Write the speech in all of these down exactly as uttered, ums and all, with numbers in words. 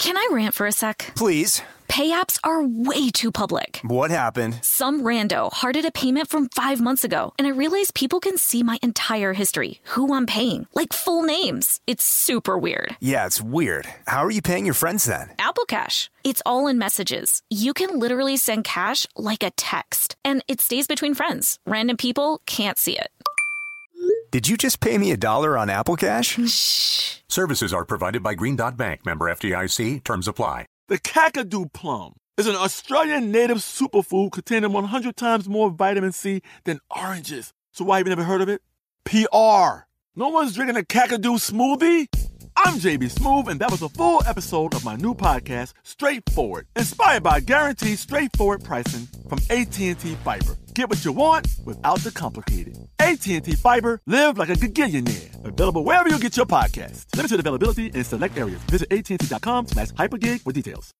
Can I rant for a sec? Please. Pay apps are way too public. What happened? Some rando hearted a payment from five months ago, and I realized people can see my entire history, who I'm paying, like full names. It's super weird. Yeah, it's weird. How are you paying your friends then? Apple Cash. It's all in messages. You can literally send cash like a text, and it stays between friends. Random people can't see it. Did you just pay me a dollar on Apple Cash? Shh. Services are provided by Green Dot Bank. Member F D I C. Terms apply. The Kakadu plum is an Australian native superfood containing one hundred times more vitamin C than oranges. So why have you never heard of it? P R. No one's drinking a Kakadu smoothie? I'm J B Smoove, and that was a full episode of my new podcast, Straightforward, inspired by guaranteed straightforward pricing from A T and T Fiber. Get what you want without the complicated. A T and T Fiber, live like a gigillionaire. Available wherever you get your podcasts. Limited availability in select areas. Visit AT&T.com slash hypergig for details.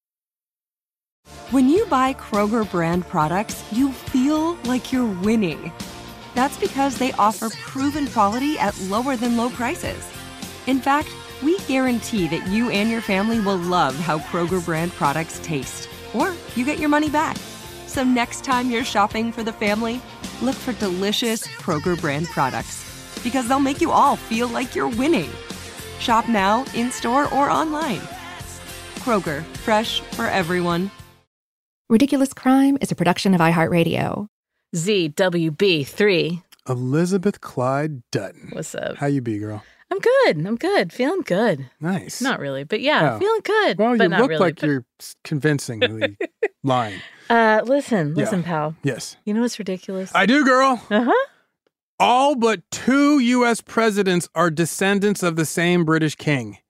When you buy Kroger brand products, you feel like you're winning. That's because they offer proven quality at lower than low prices. In fact, we guarantee that you and your family will love how Kroger brand products taste, or you get your money back. So next time you're shopping for the family, look for delicious Kroger brand products, because they'll make you all feel like you're winning. Shop now, in-store, or online. Kroger, fresh for everyone. Ridiculous Crime is a production of iHeartRadio. Z W B three. Elizabeth Clyde Dutton. What's up? How you be, girl? I'm good. I'm good. Feeling good. Nice. Not really, but yeah, Oh. feeling good. Well, but you not look really, like but- you're convincingly lying. Uh, listen, Yeah. listen, pal. Yes. You know what's ridiculous? I do, girl. Uh-huh. All but two U S presidents are descendants of the same British king.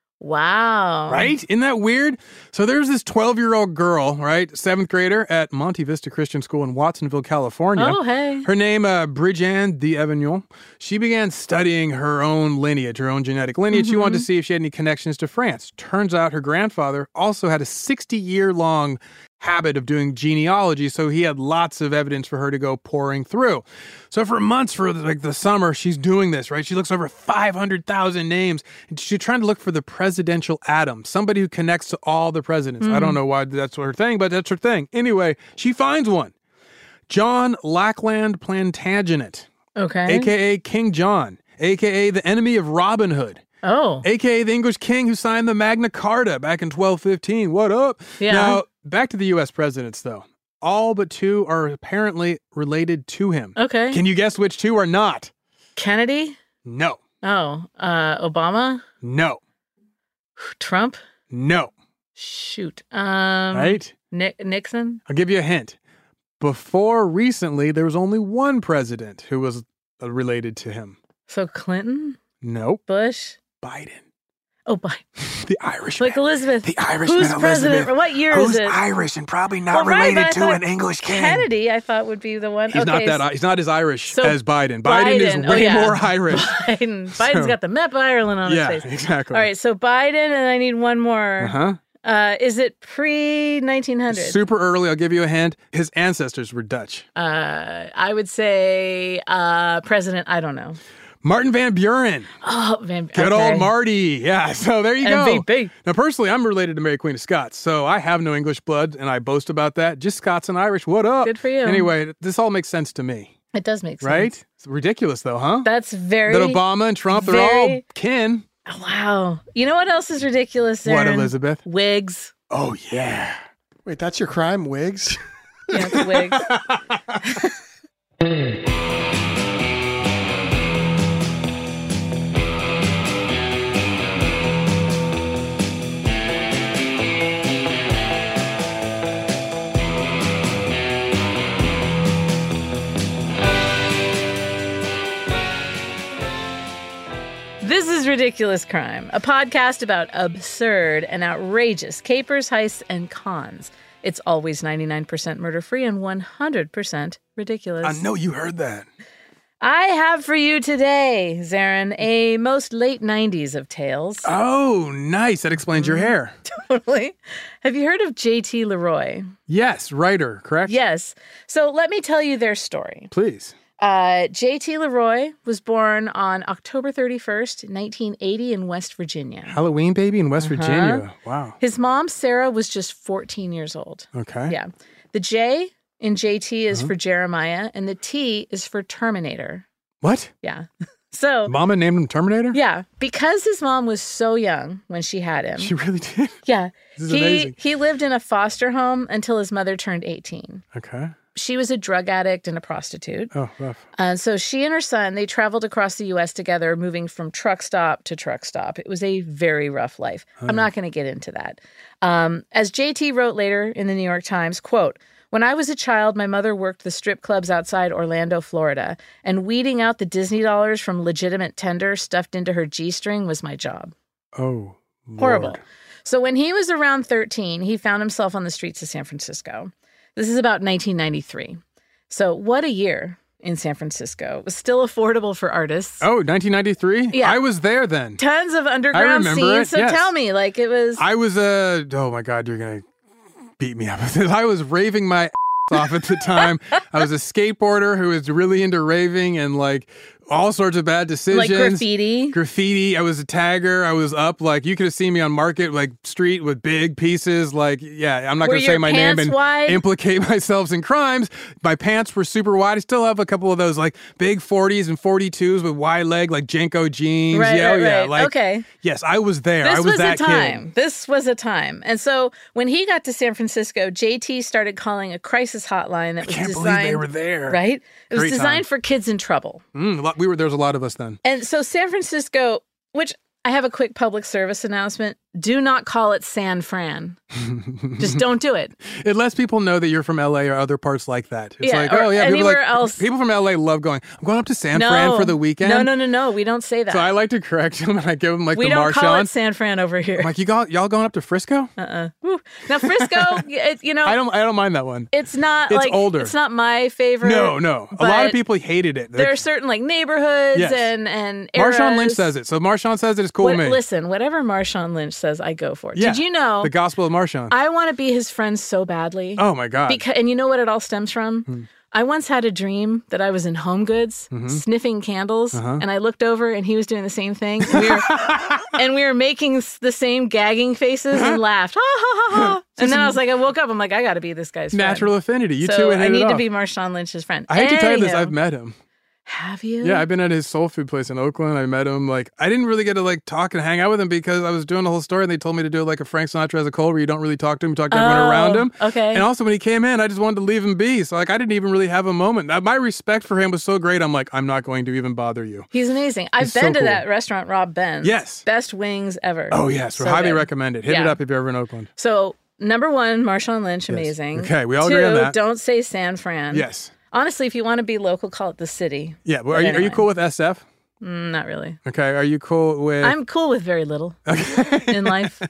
Wow. Right? Isn't that weird? So there's this twelve-year-old girl, right? Seventh grader at Monte Vista Christian School in Watsonville, California. Oh, hey. Her name, uh, Bridget d'Avignon. She began studying her own lineage, her own genetic lineage. She wanted to see if she had any connections to France. Turns out her grandfather also had a sixty-year-long habit of doing genealogy, so he had lots of evidence for her to go pouring through. So for months, for like the summer, she's doing this, right? She looks over five hundred thousand names, and she's trying to look for the presidential Adam, somebody who connects to all the presidents. I don't know why that's her thing, but that's her thing. Anyway, she finds one. John Lackland Plantagenet, Okay. a k a. King John, a k a the enemy of Robin Hood. Oh. A K A the English king who signed the Magna Carta back in twelve fifteen. What up? Yeah. Now, back to the U S presidents, though. All but two are apparently related to him. Okay. Can you guess which two are not? Kennedy? No. Oh. Uh, Obama? No. Trump? No. Shoot. Um, Right? Ni- Nixon? I'll give you a hint. Before recently, there was only one president who was uh, related to him. So Clinton? Nope. Bush? Biden. Oh, Biden. The Irishman. Like Elizabeth. The Irishman, Who's president? Elizabeth. What year Who's is it? Irish and probably not Well, right, related but I to thought an English king. Kennedy, I thought, would be the one. He's okay, not that. He's not as Irish so as Biden. Biden, is Biden- way oh, yeah. more Irish. Biden. Biden's So- got the map of Ireland on Yeah, his face. exactly. All right, so Biden, and I need one more. Uh huh. Uh, is it pre nineteen hundred? Super early. I'll give you a hint. His ancestors were Dutch. Uh, I would say uh, President. I don't know. Martin Van Buren. Oh, Van. Good okay. old Marty. Yeah. So there you M V go. P. Now, personally, I'm related to Mary Queen of Scots, so I have no English blood, and I boast about that. Just Scots and Irish. What up? Good for you. Anyway, this all makes sense to me, It does make sense, right? It's ridiculous, though, huh? That's very. That Obama and Trump, they're all very- kin. Wow. You know what else is ridiculous? What, Aaron? Elizabeth? Wigs. Oh, yeah. Wait, that's your crime, wigs? Yeah, it's wigs. This is Ridiculous Crime, a podcast about absurd and outrageous capers, heists, and cons. It's always ninety-nine percent murder-free and one hundred percent ridiculous. I know you heard that. I have for you today, Zarin, a most late nineties of tales. Oh, nice. That explains your hair. Totally. Have you heard of J T Leroy? Yes, writer, correct? Yes. So let me tell you their story. Please. Uh, J T Leroy was born on October thirty-first, nineteen eighty in West Virginia. Halloween baby in West Uh-huh. Virginia. Wow. His mom, Sarah, was just fourteen years old. Okay. Yeah. The J in J T is Uh-huh. for Jeremiah, and the T is for Terminator. What? Yeah. So, Mama named him Terminator? yeah, because his mom was so young when she had him. She really did? Yeah. This is he, amazing. He lived in a foster home until his mother turned eighteen. Okay. She was a drug addict and a prostitute. Oh, rough. Uh, so she and her son, they traveled across the U S together, moving from truck stop to truck stop. It was a very rough life. I'm not going to get into that. Um, as J T wrote later in the New York Times, quote, "When I was a child, my mother worked the strip clubs outside Orlando, Florida, and weeding out the Disney dollars from legitimate tender stuffed into her G-string was my job." Oh, Lord. Horrible. So when he was around thirteen, he found himself on the streets of San Francisco. This is about nineteen ninety-three. So what a year in San Francisco. It was still affordable for artists. Oh, nineteen ninety-three? Yeah. I was there then. Tons of underground remember scenes. it, So yes. tell me, like it was... I was, uh, oh my God, you're going to beat me up with this. I was raving my ass off at the time. I was a skateboarder who was really into raving and like all sorts of bad decisions. Like graffiti. Graffiti. I was a tagger. I was up. Like, you could have seen me on Market, like, street with big pieces. Like, yeah, I'm not Were going to say your my name pants and wide? implicate myself in crimes. My pants were super wide. I still have a couple of those, like, big forties and forty-twos with wide leg, like, Jenko jeans. Right, yeah, right, oh, yeah. right. Like, Okay. Yes, I was there. This I was, was that a time. kid. This was a time. And so when he got to San Francisco, J T started calling a crisis hotline that was can't designed... believe they were there. Right? It was Great designed time. for kids in trouble. Mm, a lot, we were, there was a lot of us then. And so San Francisco, which I have a quick public service announcement. Do not call it San Fran. Just don't do it. It lets people know that you're from L A or other parts like that. It's Yeah, like, or oh yeah, people, anywhere like, else. people from L A love going, I'm going up to San no. Fran for the weekend. No, no, no, no. We don't say that. So I like to correct him and I give him like we the don't call it Marshawn. San Fran over here. I'm like, you got, y'all going up to Frisco? Uh-uh. Woo. Now, Frisco, it, you know, I don't I don't mind that one. it's not It's like, older. it's not my favorite. No, no. A lot of but people hated it. There are certain like neighborhoods Yes. and, and eras. Marshawn Lynch says it. So Marshawn says it, it's cool What, with me. listen, whatever Marshawn Lynch says, I go for it. Yeah. Did you know The Gospel of Marshawn. I want to be his friend so badly? Oh my God. Because, and you know what it all stems from? Hmm. I once had a dream that I was in Home Goods Mm-hmm. sniffing candles, Uh-huh. and I looked over and he was doing the same thing. And we were, and we were making s- the same gagging faces and laughed. Ha, ha, ha, ha. And then I was like, I woke up, I'm like, I got to be this guy's friend. Natural affinity. You so two would I hit need it to off. be Marshawn Lynch's friend. I hate to tell you this, Anywho, I've met him. Have you? Yeah, I've been at his soul food place in Oakland. I met him. Like, I didn't really get to like talk and hang out with him because I was doing the whole story and they told me to do like a Frank Sinatra as a cold where you don't really talk to him, you talk to everyone Oh, around him. okay. And also when he came in, I just wanted to leave him be. So like, I didn't even really have a moment. Uh, My respect for him was so great. I'm like, I'm not going to even bother you. He's amazing. I've He's been so to cool. that restaurant, Rob Ben's. Yes. Best wings ever. Oh yes, we So highly good. recommend it. Hit it Yeah. up if you're ever in Oakland. So, number one, Marshawn Lynch, amazing. Okay, we all Two, agree on that. Don't say San Fran. Yes. Honestly, if you want to be local, call it the city. Yeah. But But are you, are you anyway. cool with S F? Mm, not really. Okay. Are you cool with? I'm cool with very little in life.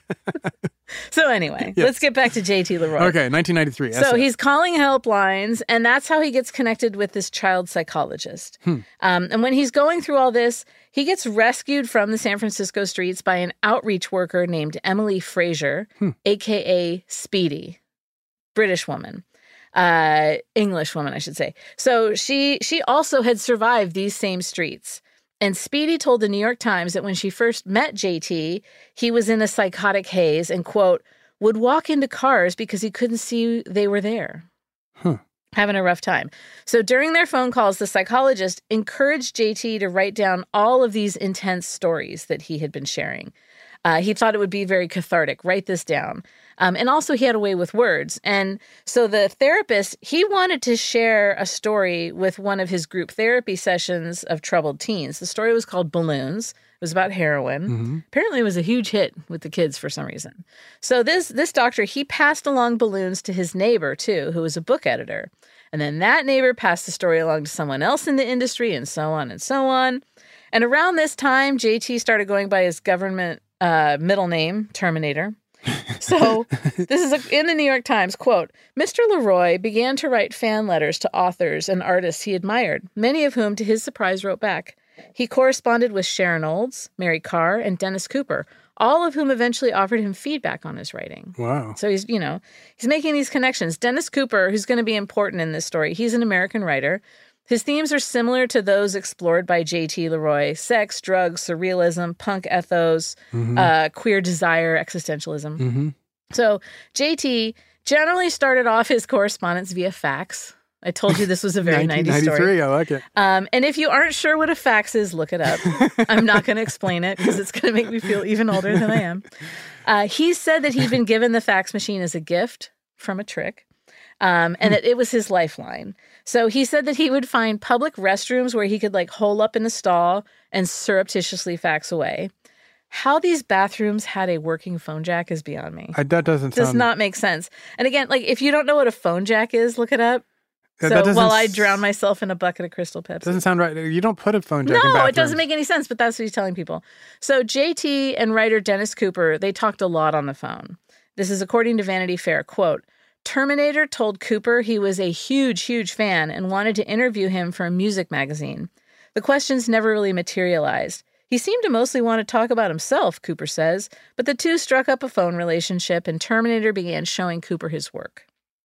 So anyway, Yes. let's get back to J T Leroy. Okay, nineteen ninety-three. So S F. he's calling helplines, and that's how he gets connected with this child psychologist. Hmm. Um, and when he's going through all this, he gets rescued from the San Francisco streets by an outreach worker named Emily Fraser, Hmm. a k a. Speedy, British woman. Uh, English woman, I should say. So she she also had survived these same streets. And Speedy told the New York Times that when she first met J T, he was in a psychotic haze and, quote, would walk into cars because he couldn't see they were there. Huh. Having a rough time. So during their phone calls, the psychologist encouraged J T to write down all of these intense stories that he had been sharing. Uh, he thought it would be very cathartic. Write this down. Um, and also he had a way with words. And so the therapist, he wanted to share a story with one of his group therapy sessions of troubled teens. The story was called Balloons. It was about heroin. Mm-hmm. Apparently it was a huge hit with the kids for some reason. So this this doctor, he passed along Balloons to his neighbor too, who was a book editor. And then that neighbor passed the story along to someone else in the industry and so on and so on. And around this time, J T started going by his government uh, middle name, Terminator. So this is a, in the New York Times, quote, Mister Leroy began to write fan letters to authors and artists he admired, many of whom, to his surprise, wrote back. He corresponded with Sharon Olds, Mary Carr, and Dennis Cooper, all of whom eventually offered him feedback on his writing. Wow. So he's, you know, he's making these connections. Dennis Cooper, who's going to be important in this story, he's an American writer His themes are similar to those explored by J T Leroy: sex, drugs, surrealism, punk ethos, mm-hmm. uh, queer desire, existentialism. Mm-hmm. So J T generally started off his correspondence via fax. I told you this was a very nineties story. I like it. Um, and if you aren't sure what a fax is, look it up. I'm not going to explain it because it's going to make me feel even older than I am. Uh, he said that he'd been given the fax machine as a gift from a trick. Um, and that it was his lifeline. So he said that he would find public restrooms where he could like hole up in a stall and surreptitiously fax away. How these bathrooms had a working phone jack is beyond me. I, that doesn't Does sound... not make sense. And again, like if you don't know what a phone jack is, look it up. That, so that while I drown myself in a bucket of Crystal Pepsi. Doesn't sound right. You don't put a phone jack no, in bathrooms. It doesn't make any sense, but that's what he's telling people. So J T and writer Dennis Cooper, they talked a lot on the phone. This is according to Vanity Fair, quote, Terminator told Cooper he was a huge, huge fan and wanted to interview him for a music magazine. The questions never really materialized. He seemed to mostly want to talk about himself, Cooper says, but the two struck up a phone relationship and Terminator began showing Cooper his work.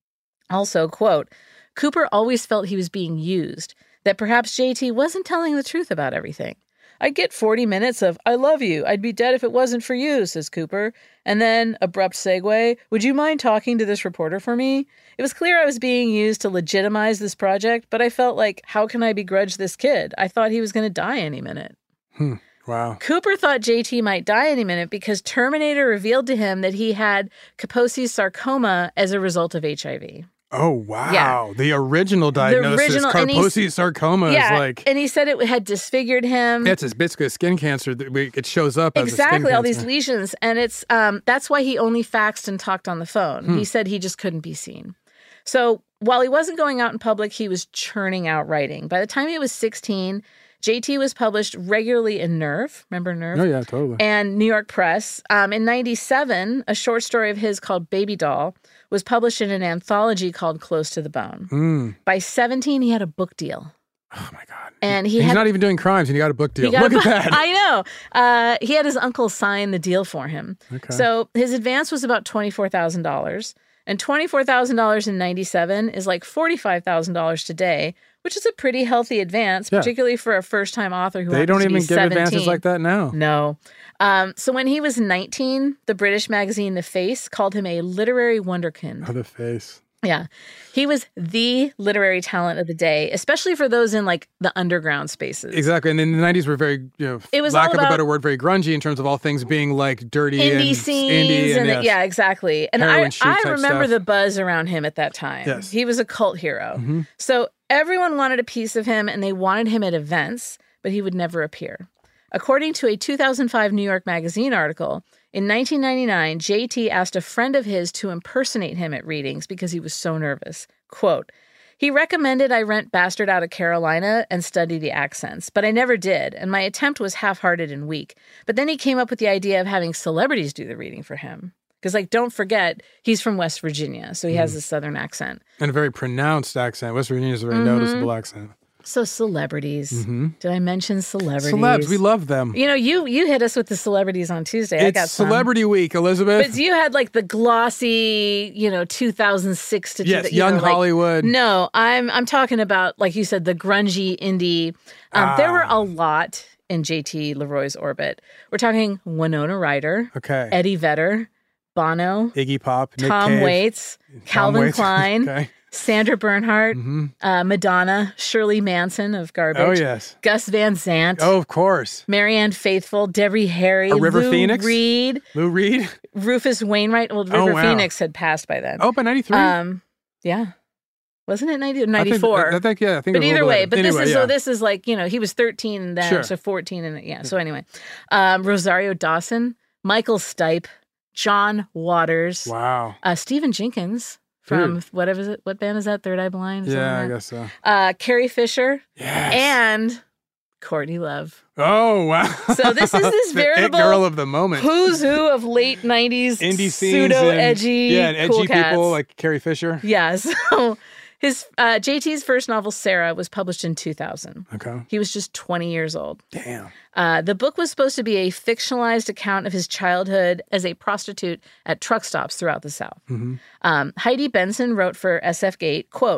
Also, quote, Cooper always felt he was being used, that perhaps J T wasn't telling the truth about everything. I'd get forty minutes of, I love you, I'd be dead if it wasn't for you, says Cooper. And then, abrupt segue, would you mind talking to this reporter for me? It was clear I was being used to legitimize this project, but I felt like, how can I begrudge this kid? I thought he was going to die any minute. Hmm. Wow. Cooper thought J T might die any minute because Terminator revealed to him that he had Kaposi's sarcoma as a result of H I V. Oh, wow. Yeah. The original diagnosis, the original, Kaposi's sarcoma yeah, is like... and he said it had disfigured him. It's basically a skin cancer. It shows up as exactly, a skin all cancer. these lesions. And it's um, that's why he only faxed and talked on the phone. Hmm. He said he just couldn't be seen. So while he wasn't going out in public, he was churning out writing. By the time he was sixteen, J T was published regularly in Nerve. Remember Nerve? Oh, yeah, totally. And New York Press. Um, in ninety-seven, a short story of his called Baby Doll was published in an anthology called Close to the Bone. Mm. By seventeen, he had a book deal. Oh, my God. And he He's had, not even doing crimes, and he got a book deal. Look at bu- that. I know. Uh, he had his uncle sign the deal for him. Okay. So his advance was about twenty-four thousand dollars. And twenty-four thousand dollars in ninety-seven is like forty-five thousand dollars today, which is a pretty healthy advance, Yeah. particularly for a first-time author who They don't happens to even be give seventeen. advances like that now. No. Um, so when he was nineteen, the British magazine The Face called him a literary wonderkind. Oh, The Face. Yeah. He was the literary talent of the day, especially for those in like the underground spaces. Exactly. And in the nineties were very, you know, It was lack all of a about better word, very grungy in terms of all things being like dirty indie and scenes. indie and, and yes. yeah, exactly. And Heroin I, chic I type remember stuff. the buzz around him at that time. Yes. He was a cult hero. Mm-hmm. So everyone wanted a piece of him and they wanted him at events, but he would never appear. According to a two thousand five New York Magazine article, in nineteen ninety-nine, J T asked a friend of his to impersonate him at readings because he was so nervous. Quote, he recommended I rent Bastard Out of Carolina and study the accents, but I never did, and my attempt was half-hearted and weak. But then he came up with the idea of having celebrities do the reading for him. Because, like, don't forget, he's from West Virginia, so he Mm. has a southern accent. And a very pronounced accent. West Virginia is a very Mhm. noticeable accent. So celebrities. Mm-hmm. Did I mention celebrities? Celebs, we love them. You know, you you hit us with the celebrities on Tuesday. I It's got some. Celebrity Week, Elizabeth. But you had like the glossy, you know, two thousand six to Yes, you know, young like- Hollywood. No, I'm I'm talking about, like you said, the grungy indie. Um, Ah. There were a lot in J T Leroy's orbit. We're talking Winona Ryder, Okay. Eddie Vedder, Bono, Iggy Pop, Nick Tom Cave. Waits, Tom Calvin Waits. Klein, Okay. Sandra Bernhardt, Mhm. uh, Madonna, Shirley Manson of Garbage. Oh, yes. Gus Van Sant. Oh, of course. Marianne Faithfull, Debbie Harry, A River Lou Phoenix? Reed, Lou Reed. Rufus Wainwright. Well, Oh, River wow. Phoenix had passed by then. Oh, by ninety-three? Um, yeah. Wasn't it ninety or I think- ninety-four? I think, yeah, I think But it was a either little way, later. but this Anyway, is yeah. so this is like, you know, he was thirteen then, Sure. so fourteen and yeah. So anyway, um, Rosario Dawson, Michael Stipe, John Waters, Wow. uh, Stephen Jenkins from Dude. whatever is it? What band is that? Third Eye Blind? Is that Yeah, I that? guess so. Uh, Carrie Fisher Yes. and Courtney Love. Oh, wow. So this is this The it veritable girl of the moment. who's who of late nineties Indie scenes pseudo and- edgy, yeah, and edgy cool people cats. like Carrie Fisher. Yeah, so his uh, J T's first novel, Sarah, was published in two thousand. Okay. He was just twenty years old. Damn. Uh, the book was supposed to be a fictionalized account of his childhood as a prostitute at truck stops throughout the South. Mm-hmm. Um, Heidi Benson wrote for S F Gate, quote,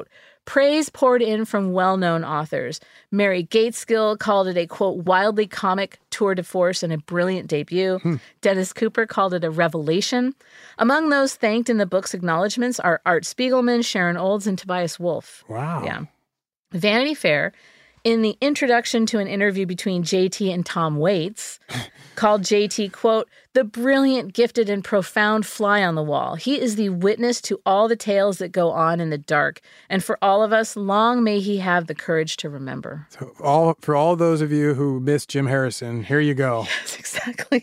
Praise poured in from well-known authors. Mary Gateskill called it a, quote, wildly comic tour de force and a brilliant debut. Hmm. Dennis Cooper called it a revelation. Among those thanked in the book's acknowledgments are Art Spiegelman, Sharon Olds, and Tobias Wolff. Wow. Yeah. Vanity Fair, in the introduction to an interview between J T and Tom Waits, called J T, quote, the brilliant, gifted, and profound fly on the wall. He is the witness to all the tales that go on in the dark. And for all of us, long may he have the courage to remember. So all for all those of you who missed Jim Harrison, here you go. Yes, exactly.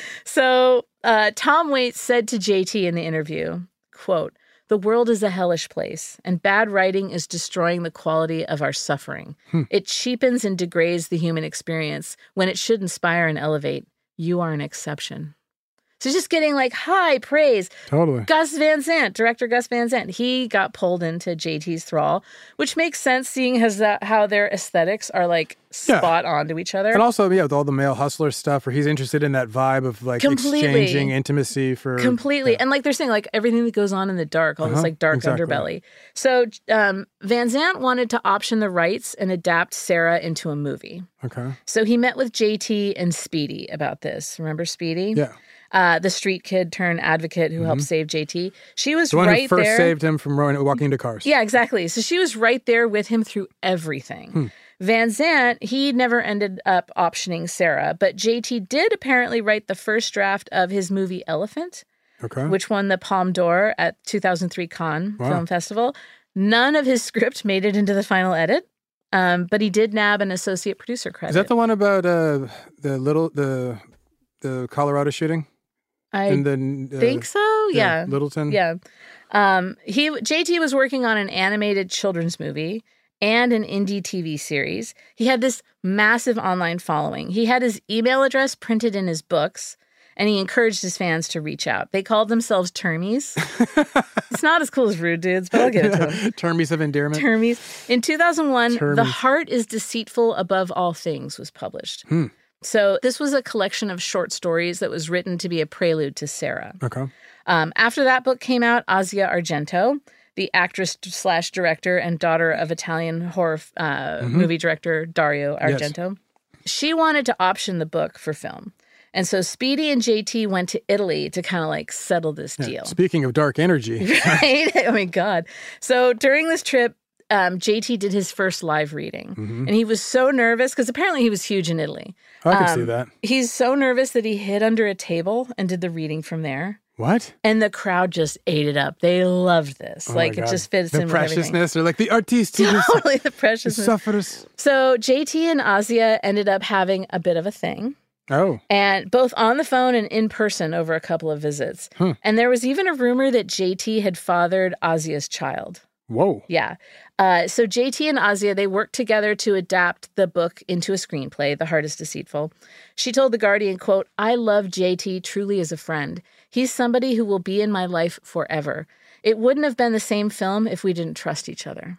So uh, Tom Waits said to J T in the interview, quote, the world is a hellish place, and bad writing is destroying the quality of our suffering. Hmm. It cheapens and degrades the human experience when it should inspire and elevate. You are an exception. So just getting like high praise. Totally. Gus Van Sant, director Gus Van Sant, he got pulled into J T's thrall, which makes sense seeing as that, how their aesthetics are like spot yeah. on to each other. And also, yeah, with all the male hustler stuff where he's interested in that vibe of like Completely. exchanging intimacy for... Completely. Yeah. And like they're saying, like everything that goes on in the dark, all uh-huh. this like dark exactly. underbelly. So um, Van Sant wanted to option the rights and adapt Sarah into a movie. Okay. So he met with J T and Speedy about this. Remember Speedy? Yeah. Uh, the street kid turned advocate who mm-hmm. helped save J T. She was the one right who first there. saved him from running, walking into cars. Yeah, exactly. So she was right there with him through everything. Hmm. Van Sant, he never ended up optioning Sarah, but J T did apparently write the first draft of his movie Elephant, okay. which won the Palme d'Or at two thousand three Cannes wow. Film Festival. None of his script made it into the final edit, um, but he did nab an associate producer credit. Is that the one about uh, the little the the Colorado shooting? I and then, uh, think so. Yeah. yeah. Littleton. Yeah. Um, he J T was working on an animated children's movie and an indie T V series. He had this massive online following. He had his email address printed in his books, and he encouraged his fans to reach out. They called themselves Termies. It's not as cool as Rude Dudes, but I'll give it to them. Termies of endearment. Termies. In two thousand one, Termies. The Heart is Deceitful Above All Things was published. Hmm. So this was a collection of short stories that was written to be a prelude to Sarah. Okay. Um, after that book came out, Asia Argento, the actress slash director and daughter of Italian horror uh, mm-hmm. movie director Dario Argento, yes. she wanted to option the book for film. And so Speedy and J T went to Italy to kind of like settle this yeah. deal. Speaking of dark energy. Right? Oh my God. So during this trip, Um, J T did his first live reading, mm-hmm. and he was so nervous because apparently he was huge in Italy. I can um, see that. He's so nervous that he hid under a table and did the reading from there. What? And the crowd just ate it up. They loved this. Oh like it just fits the in with everything. The preciousness. They're like the artiste. Totally the preciousness. Suffers. So J T and Asia ended up having a bit of a thing. Oh. And both on the phone and in person over a couple of visits. Huh. And there was even a rumor that J T had fathered Asia's child. Whoa. Yeah. Uh, so J T and Asia, they worked together to adapt the book into a screenplay, The Heart is Deceitful. She told The Guardian, quote, I love J T truly as a friend. He's somebody who will be in my life forever. It wouldn't have been the same film if we didn't trust each other.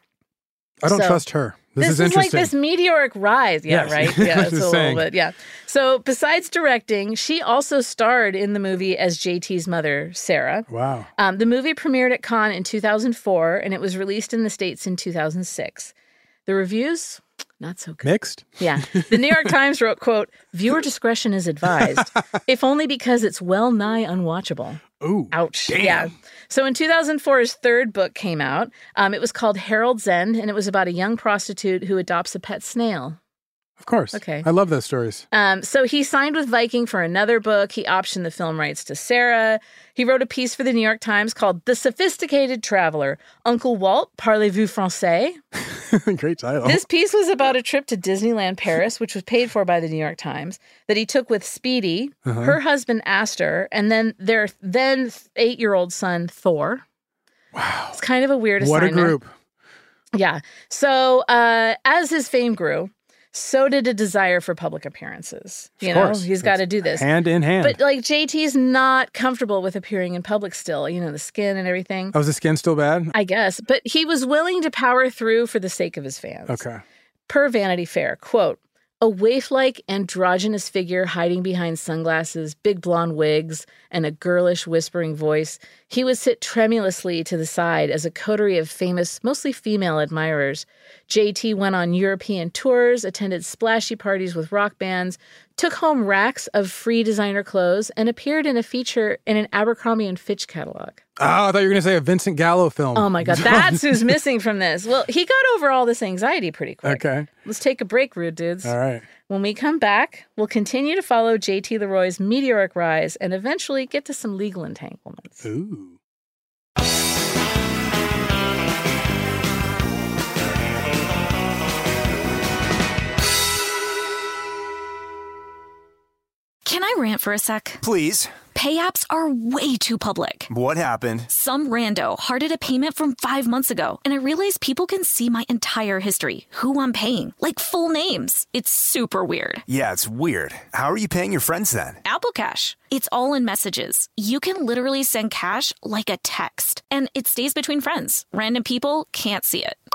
I don't so, trust her. This, this is, is interesting. like this meteoric rise. Yeah, yes. right? Yeah, it's a little saying. bit. Yeah. So besides directing, she also starred in the movie as J T's mother, Sarah. Wow. Um, the movie premiered at Cannes in two thousand four, and it was released in the States in two thousand six. The reviews, not so good. Mixed? Yeah. The New York Times wrote, quote, viewer discretion is advised, if only because it's well nigh unwatchable. Ooh. Ouch. Damn. Yeah. So in two thousand four, his third book came out. Um, it was called Harold's End, and it was about a young prostitute who adopts a pet snail. Of course. Okay. I love those stories. Um, so he signed with Viking for another book. He optioned the film rights to Sarah. He wrote a piece for the New York Times called The Sophisticated Traveler. Uncle Walt, parlez-vous français? Great title. This piece was about a trip to Disneyland Paris, which was paid for by the New York Times, that he took with Speedy, uh-huh. her husband Astor, and then their then eight-year-old son Thor. Wow. It's kind of a weird what assignment. What a group. Yeah. So uh, as his fame grew, so did a desire for public appearances. You of know, course. he's got to do this. Hand in hand. But like J T's not comfortable with appearing in public still, you know, the skin and everything. Oh, is the skin still bad? I guess. But he was willing to power through for the sake of his fans. Okay. Per Vanity Fair, quote, A waif-like androgynous figure hiding behind sunglasses, big blonde wigs, and a girlish whispering voice, he would sit tremulously to the side as a coterie of famous, mostly female admirers. J T went on European tours, attended splashy parties with rock bands, took home racks of free designer clothes, and appeared in a feature in an Abercrombie and Fitch catalog. Oh, I thought you were going to say a Vincent Gallo film. Oh my God, that's who's missing from this. Well, he got over all this anxiety pretty quick. Okay. Let's take a break, rude dudes. All right. When we come back, we'll continue to follow J T Leroy's meteoric rise and eventually get to some legal entanglements. Ooh. Can I rant for a sec? Please. Pay apps are way too public. What happened? Some rando hearted a payment from five months ago, and I realized people can see my entire history, who I'm paying, like full names. It's super weird. Yeah, it's weird. How are you paying your friends then? Apple Cash. It's all in messages. You can literally send cash like a text, and it stays between friends. Random people can't see it.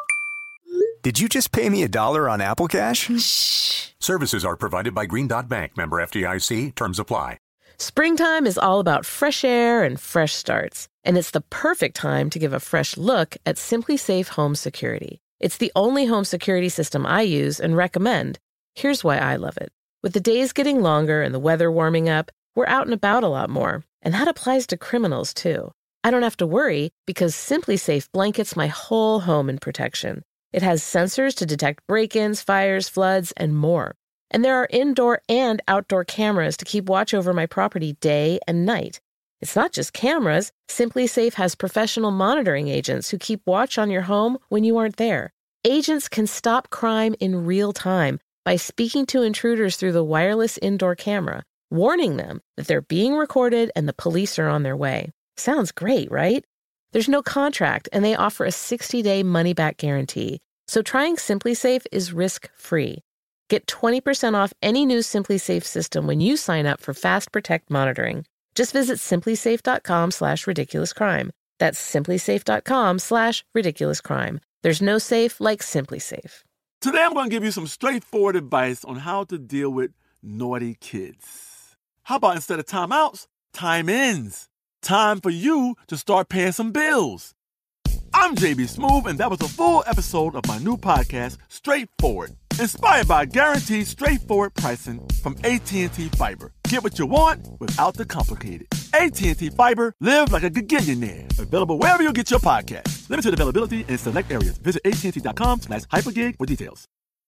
Did you just pay me a dollar on Apple Cash? Shh. Services are provided by Green Dot Bank, member F D I C. Terms apply. Springtime is all about fresh air and fresh starts, and it's the perfect time to give a fresh look at Simply Safe Home Security. It's the only home security system I use and recommend. Here's why I love it. With the days getting longer and the weather warming up, we're out and about a lot more, and that applies to criminals too. I don't have to worry because Simply Safe blankets my whole home in protection. It has sensors to detect break-ins, fires, floods, and more. And there are indoor and outdoor cameras to keep watch over my property day and night. It's not just cameras. Simply Safe has professional monitoring agents who keep watch on your home when you aren't there. Agents can stop crime in real time by speaking to intruders through the wireless indoor camera, warning them that they're being recorded and the police are on their way. Sounds great, right? There's no contract, and they offer a sixty-day money-back guarantee. So trying Simply Safe is risk-free. Get twenty percent off any new Simply Safe system when you sign up for Fast Protect monitoring. Just visit simplysafe.com slash ridiculouscrime. That's simplysafe.com slash ridiculouscrime. There's no safe like Simply Safe. Today I'm going to give you some straightforward advice on how to deal with naughty kids. How about instead of timeouts, time-ins? Time for you to start paying some bills. I'm J B Smoove, and that was a full episode of my new podcast, Straightforward, inspired by guaranteed straightforward pricing from A T and T Fiber. Get what you want without the complicated. A T and T Fiber, live like a gigillionaire. Available wherever you get your podcasts. Limited availability in select areas. Visit att.com slash hypergig for details.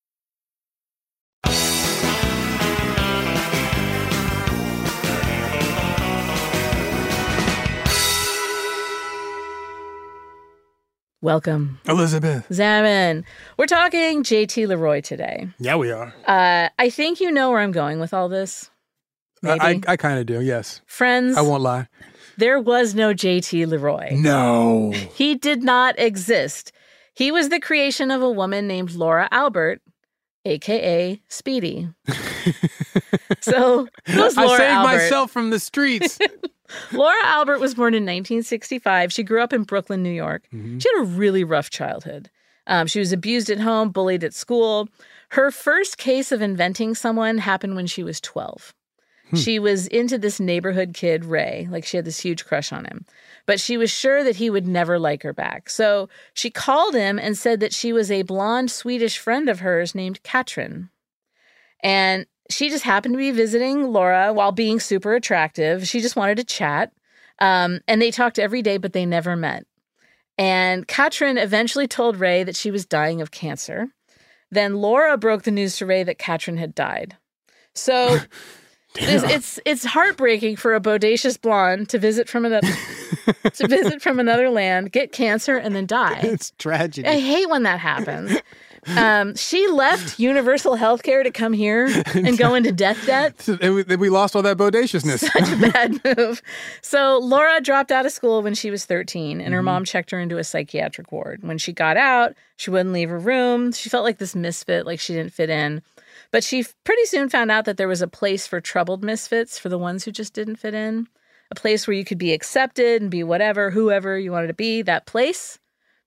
Welcome, Elizabeth. Zaman. We're talking J T Leroy today. Yeah, we are. Uh, I think you know where I'm going with all this. Maybe. I, I kind of do, yes. Friends, I won't lie. There was no J T Leroy. No. He did not exist. He was the creation of a woman named Laura Albert, a k a. Speedy. So, who's Laura I saved Albert? myself from the streets. Laura Albert was born in nineteen sixty-five. She grew up in Brooklyn, New York. Mm-hmm. She had a really rough childhood. Um, she was abused at home, bullied at school. Her first case of inventing someone happened when she was twelve. Hmm. She was into this neighborhood kid, Ray. Like, she had this huge crush on him. But she was sure that he would never like her back. So she called him and said that she was a blonde Swedish friend of hers named Katrin. And she just happened to be visiting Laura while being super attractive. She just wanted to chat. Um, and they talked every day, but they never met. And Katrin eventually told Ray that she was dying of cancer. Then Laura broke the news to Ray that Katrin had died. So it's, it's it's heartbreaking for a bodacious blonde to visit from another to visit from another land, get cancer, and then die. It's tragedy. I hate when that happens. Um, she left Universal Healthcare to come here and go into death debt. And we, we lost all that bodaciousness. Such a bad move. So Laura dropped out of school when she was thirteen, and her mm-hmm. mom checked her into a psychiatric ward. When she got out, she wouldn't leave her room. She felt like this misfit, like she didn't fit in. But she pretty soon found out that there was a place for troubled misfits, for the ones who just didn't fit in. A place where you could be accepted and be whatever, whoever you wanted to be. That place,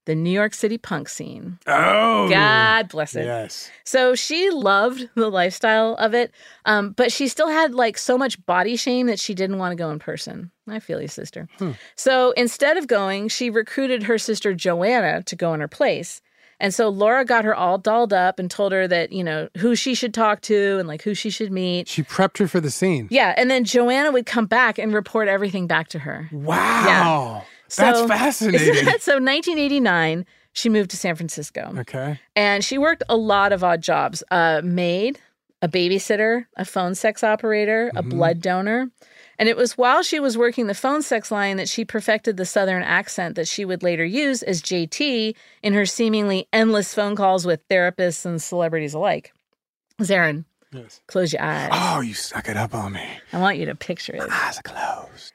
the New York City punk scene. Oh. God bless it. Yes. So she loved the lifestyle of it, um, but she still had like so much body shame that she didn't want to go in person. I feel you, sister. Hmm. So instead of going, she recruited her sister Joanna to go in her place. And so Laura got her all dolled up and told her that, you know, who she should talk to and like who she should meet. She prepped her for the scene. Yeah. And then Joanna would come back and report everything back to her. Wow. Yeah. That's so, fascinating. So nineteen eighty-nine, she moved to San Francisco. Okay. And she worked a lot of odd jobs. A maid, a babysitter, a phone sex operator, a mm-hmm. blood donor. And it was while she was working the phone sex line that she perfected the Southern accent that she would later use as J T in her seemingly endless phone calls with therapists and celebrities alike. Zarin, yes. Close your eyes. Oh, you stuck it up on me. I want you to picture it. My eyes are closed.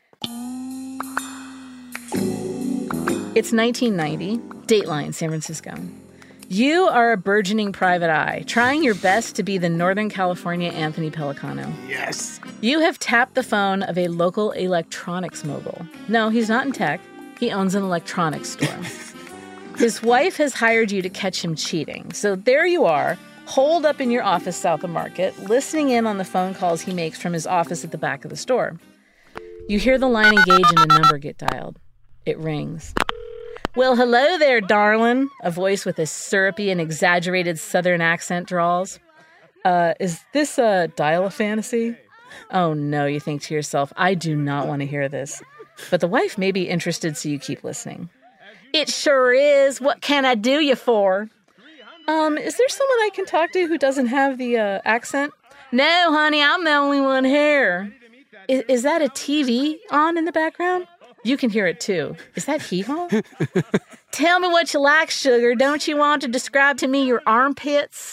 It's nineteen ninety, Dateline, San Francisco. You are a burgeoning private eye, trying your best to be the Northern California Anthony Pellicano. Yes. You have tapped the phone of a local electronics mogul. No, he's not in tech. He owns an electronics store. His wife has hired you to catch him cheating. So there you are, holed up in your office south of Market, listening in on the phone calls he makes from his office at the back of the store. You hear the line engage and a number get dialed. It rings. Well, hello there, darling, a voice with a syrupy and exaggerated Southern accent drawls. Uh, is this a dial-a-fantasy? Oh, no, you think to yourself, I do not want to hear this. But the wife may be interested, so you keep listening. It sure is. What can I do you for? Um, is there someone I can talk to who doesn't have the uh, accent? No, honey, I'm the only one here. Is, is that a T V on in the background? You can hear it, too. Is that hee-haw? Tell me what you like, sugar. Don't you want to describe to me your armpits?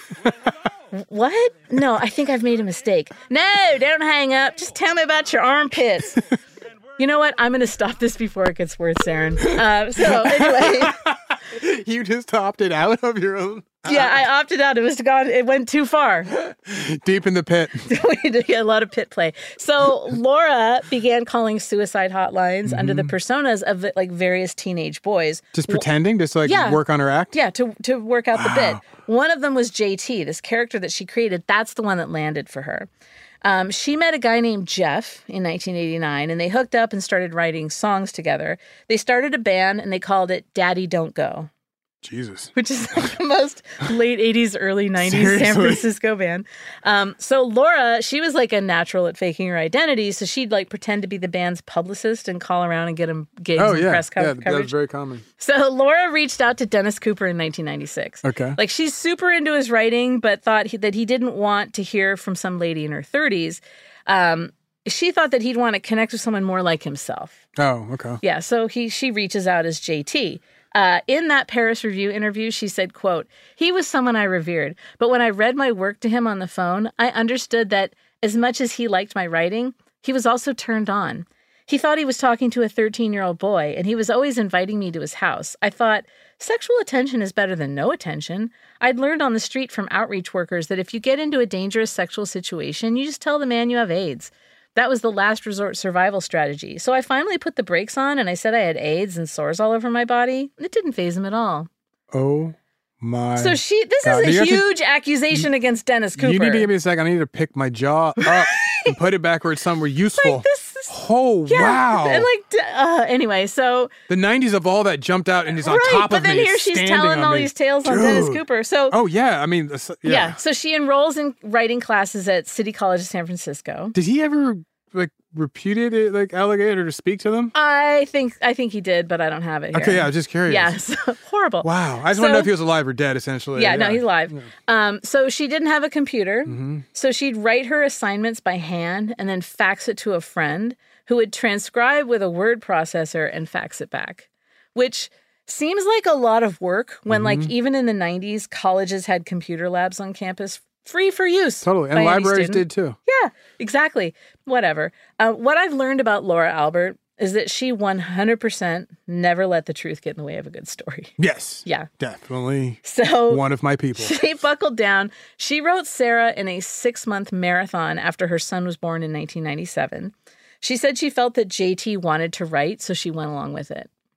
What? No, I think I've made a mistake. No, don't hang up. Just tell me about your armpits. You know what? I'm going to stop this before it gets worse, Aaron. Uh, so, anyway. You just opted out of your own... Yeah, I opted out. It was gone. It went too far. Deep in the pit. We did a lot of pit play. So Laura began calling suicide hotlines mm-hmm. under the personas of like various teenage boys. Just pretending, just like yeah. work on her act? Yeah, to to work out wow. the bit. One of them was J T, this character that she created. That's the one that landed for her. Um, she met a guy named Jeff in nineteen eighty-nine, and they hooked up and started writing songs together. They started a band, and they called it Daddy Don't Go. Jesus. Which is like the most late eighties, early nineties Seriously? San Francisco band. Um, so Laura, she was like a natural at faking her identity, so she'd like pretend to be the band's publicist and call around and get him gigs oh, and yeah. press co- yeah, coverage. That was very common. So Laura reached out to Dennis Cooper in nineteen ninety-six. Okay. Like she's super into his writing, but thought he, that he didn't want to hear from some lady in her thirties. Um, she thought that he'd want to connect with someone more like himself. Oh, okay. Yeah, so he she reaches out as J T. Uh, in that Paris Review interview, she said, quote, he was someone I revered, but when I read my work to him on the phone, I understood that as much as he liked my writing, he was also turned on. He thought he was talking to a thirteen-year-old boy, and he was always inviting me to his house. I thought, sexual attention is better than no attention. I'd learned on the street from outreach workers that if you get into a dangerous sexual situation, you just tell the man you have AIDS. That was the last resort survival strategy. So I finally put the brakes on and I said I had AIDS and sores all over my body. It didn't faze him at all. Oh my So she, this God. is a huge to, accusation against Dennis Cooper. You need to give me a second. I need to pick my jaw up and put it back where it's somewhere useful. Like this is, oh, yeah, wow. And like, uh, anyway, so. The nineties of all that jumped out and is on right, top but of me. then here she's telling all me. these tales Dude. on Dennis Cooper. So. Oh, yeah. I mean, yeah. yeah. So she enrolls in writing classes at City College of San Francisco. Did he ever, like, reputed it, like, alligator to speak to them? I think I think he did, but I don't have it here. Okay, yeah, I was just curious. Yeah, so, horrible. Wow. I just so, want to know if he was alive or dead, essentially. Yeah, yeah. no, he's alive. Yeah. Um, so she didn't have a computer. Mm-hmm. So she'd write her assignments by hand and then fax it to a friend who would transcribe with a word processor and fax it back, which seems like a lot of work when, mm-hmm. like, even in the nineties, colleges had computer labs on campus free for use. Totally. And libraries did too. Yeah, exactly. Whatever. Uh, what I've learned about Laura Albert is that she one hundred percent never let the truth get in the way of a good story. Yes. Yeah. Definitely. So one of my people. She buckled down. She wrote Sarah in a six-month marathon after her son was born in nineteen ninety-seven. She said she felt that J T wanted to write, so she went along with it.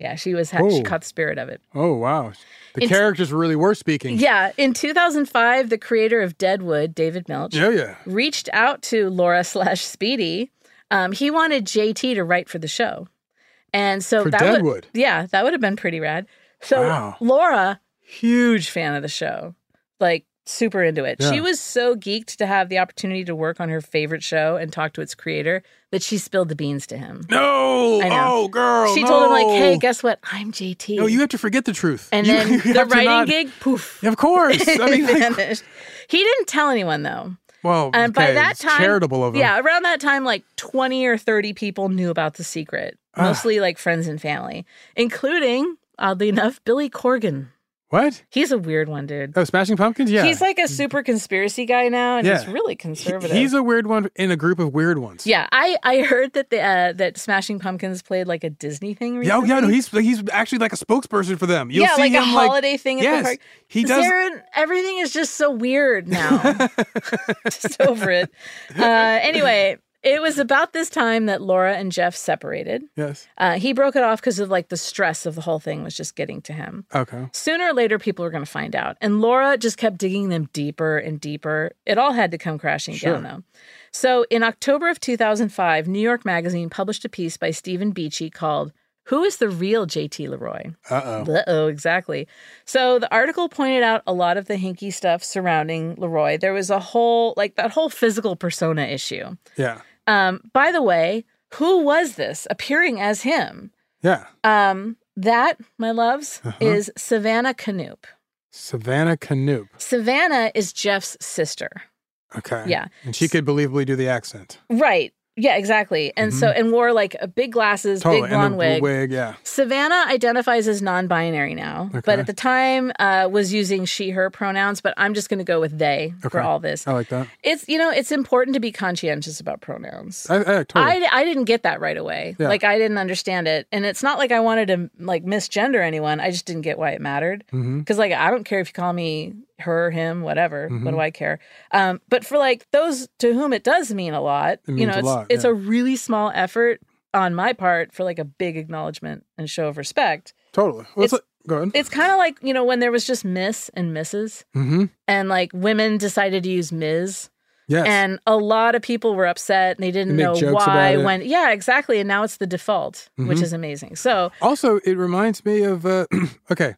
Yeah, she was. Oh. She caught the spirit of it. Oh, wow. The In- characters really were speaking. Yeah. In two thousand five, the creator of Deadwood, David Milch, Yeah, yeah. reached out to Laura slash Speedy. Um, he wanted J T to write for the show. And so For that Deadwood? would, yeah, that would have been pretty rad. So Wow. Laura, huge fan of the show, like super into it. Yeah. She was so geeked to have the opportunity to work on her favorite show and talk to its creator that she spilled the beans to him. No! I know. Oh, girl, She no. told him like, "Hey, guess what? I'm J T." No, you have to forget the truth. And You- then you the have to writing not- gig, poof. Of course. I mean, like, vanished. He didn't tell anyone though. well, And by okay, that it's time, charitable of him. yeah, around that time, like twenty or thirty people knew about the secret, Ah. mostly like friends and family, including, oddly enough, Billy Corgan. What? He's a weird one, dude. Oh, Smashing Pumpkins? Yeah. He's like a super conspiracy guy now, and Yeah. he's really He- conservative. He's a weird one in a group of weird ones. yeah, I, I heard that the uh, that Smashing Pumpkins played like a Disney thing Yeah, recently. oh, yeah, no, he's he's actually like a spokesperson for them. You'll yeah, see like a him, like- holiday thing at yes, the park. he does. Zarin, everything is just so weird now. Just over it. Uh, anyway, it was about this time that Laura and Jeff separated. Yes. Uh, he broke it off because of like the stress of the whole thing was just getting to him. Okay. Sooner or later, people were going to find out. And Laura just kept digging them deeper and deeper. It all had to come crashing Sure. down, though. So in October of two thousand five, New York Magazine published a piece by Stephen Beachy called "Who is the Real J T Leroy?" Uh-oh. Uh-oh, exactly. So the article pointed out a lot of the hinky stuff surrounding Leroy. There was a whole, like that whole physical persona issue. Yeah. Um, by the way, who was this appearing as him? Yeah. Um, that, my loves, Uh-huh. is Savannah Canoop. Savannah Canoop. Savannah is Jeff's sister. Okay. Yeah. And she could believably do the accent. Right. Yeah, exactly. And so, and wore like a big glasses, Mm-hmm. Totally. big blonde and the wig. wig, yeah. Savannah identifies as non-binary now, Okay. but at the time uh, was using she, her pronouns, but I'm just going to go with they for Okay. all this. I like that. It's, you know, it's important to be conscientious about pronouns. I, I totally. I, I didn't get that right away. Yeah. Like, I didn't understand it. And it's not like I wanted to, like, misgender anyone. I just didn't get why it mattered. Because, Mhm. like, I don't care if you call me her, him, whatever. Mhm. What do I care? Um, but for, like, those to whom it does mean a lot, It you means know, a it's, lot, it's yeah. a really small effort on my part for, like, a big acknowledgement and show of respect. Totally. Well, It's- it's, go ahead. It's kind of like, you know, when there was just Miss and Missus Mm-hmm. and, like, women decided to use Miz Yes. And a lot of people were upset and they didn't They know make jokes why. about it. When yeah, exactly. And now it's the default, which Mhm. is amazing. So Also, it reminds me of, uh, okay,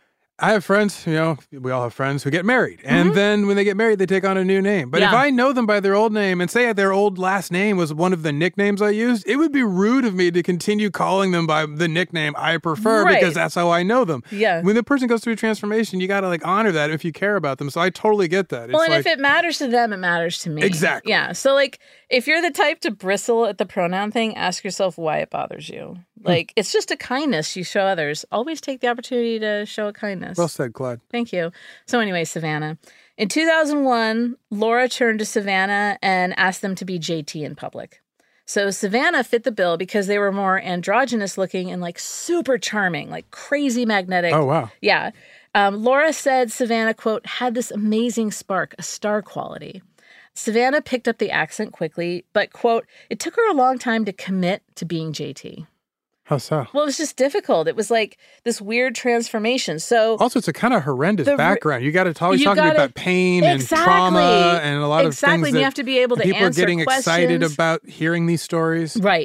I have friends, you know, we all have friends who get married. And then when they get married, they take on a new name. But if Yeah. I know them by their old name and say their old last name was one of the nicknames I used, it would be rude of me to continue calling them by the nickname I prefer Right. because that's how I know them. Yeah. When the person goes through a transformation, you got to like honor that if you care about them. So I totally get that. It's well, and like, if it matters to them, it matters to me. Exactly. Yeah. So like, if you're the type to bristle at the pronoun thing, ask yourself why it bothers you. Like, it's just a kindness you show others. Always take the opportunity to show a kindness. well said, Clyde. Thank you. So anyway, Savannah. In two thousand one, Laura turned to Savannah and asked them to be J T in public. So Savannah fit the bill because they were more androgynous looking and like super charming, like crazy magnetic. Oh, wow. Yeah. Um, Laura said Savannah, quote, had this amazing spark, a star quality. Savannah picked up the accent quickly, but, quote, it took her a long time to commit to being J T. How so? Well, it was just difficult. It was like this weird transformation. So Also, it's a kind of horrendous The re- background. You got to always You talk gotta- about pain Exactly. and trauma and a lot of Exactly, things and you that have to be able to people answer are getting excited questions. about hearing these stories. Right.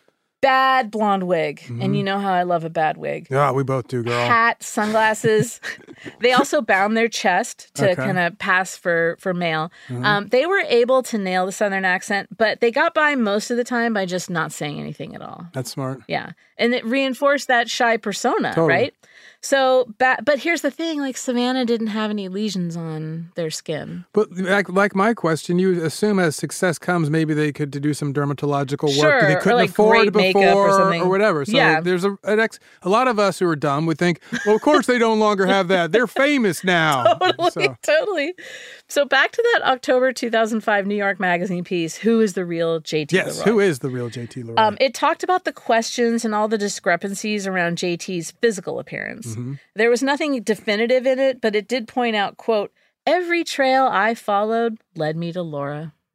Bad blonde wig. Mm-hmm. And you know how I love a bad wig. Yeah, we both do, girl. Hat, sunglasses. They also bound their chest to Okay. kind of pass for, for male. Mhm. Um, they were able to nail the Southern accent, but they got by most of the time by just not saying anything at all. That's smart. Yeah. And it reinforced that shy persona, Totally. right? So, ba- but here's the thing, like Savannah didn't have any lesions on their skin. But like, like my question, you assume as success comes, maybe they could do some dermatological work Sure, that they or, couldn't like, afford great makeup before or something. whatever. So Yeah. there's a an ex, a lot of us who are dumb would think, well, of course they no longer have that. They're famous now. Totally, So, totally. So back to that October two thousand five New York Magazine piece, Who is the Real J T yes, Leroy? who is the real J T Leroy? Um, it talked about the questions and all the discrepancies around J T's physical appearance. Mm-hmm. There was nothing definitive in it, but it did point out, quote, every trail I followed led me to Laura.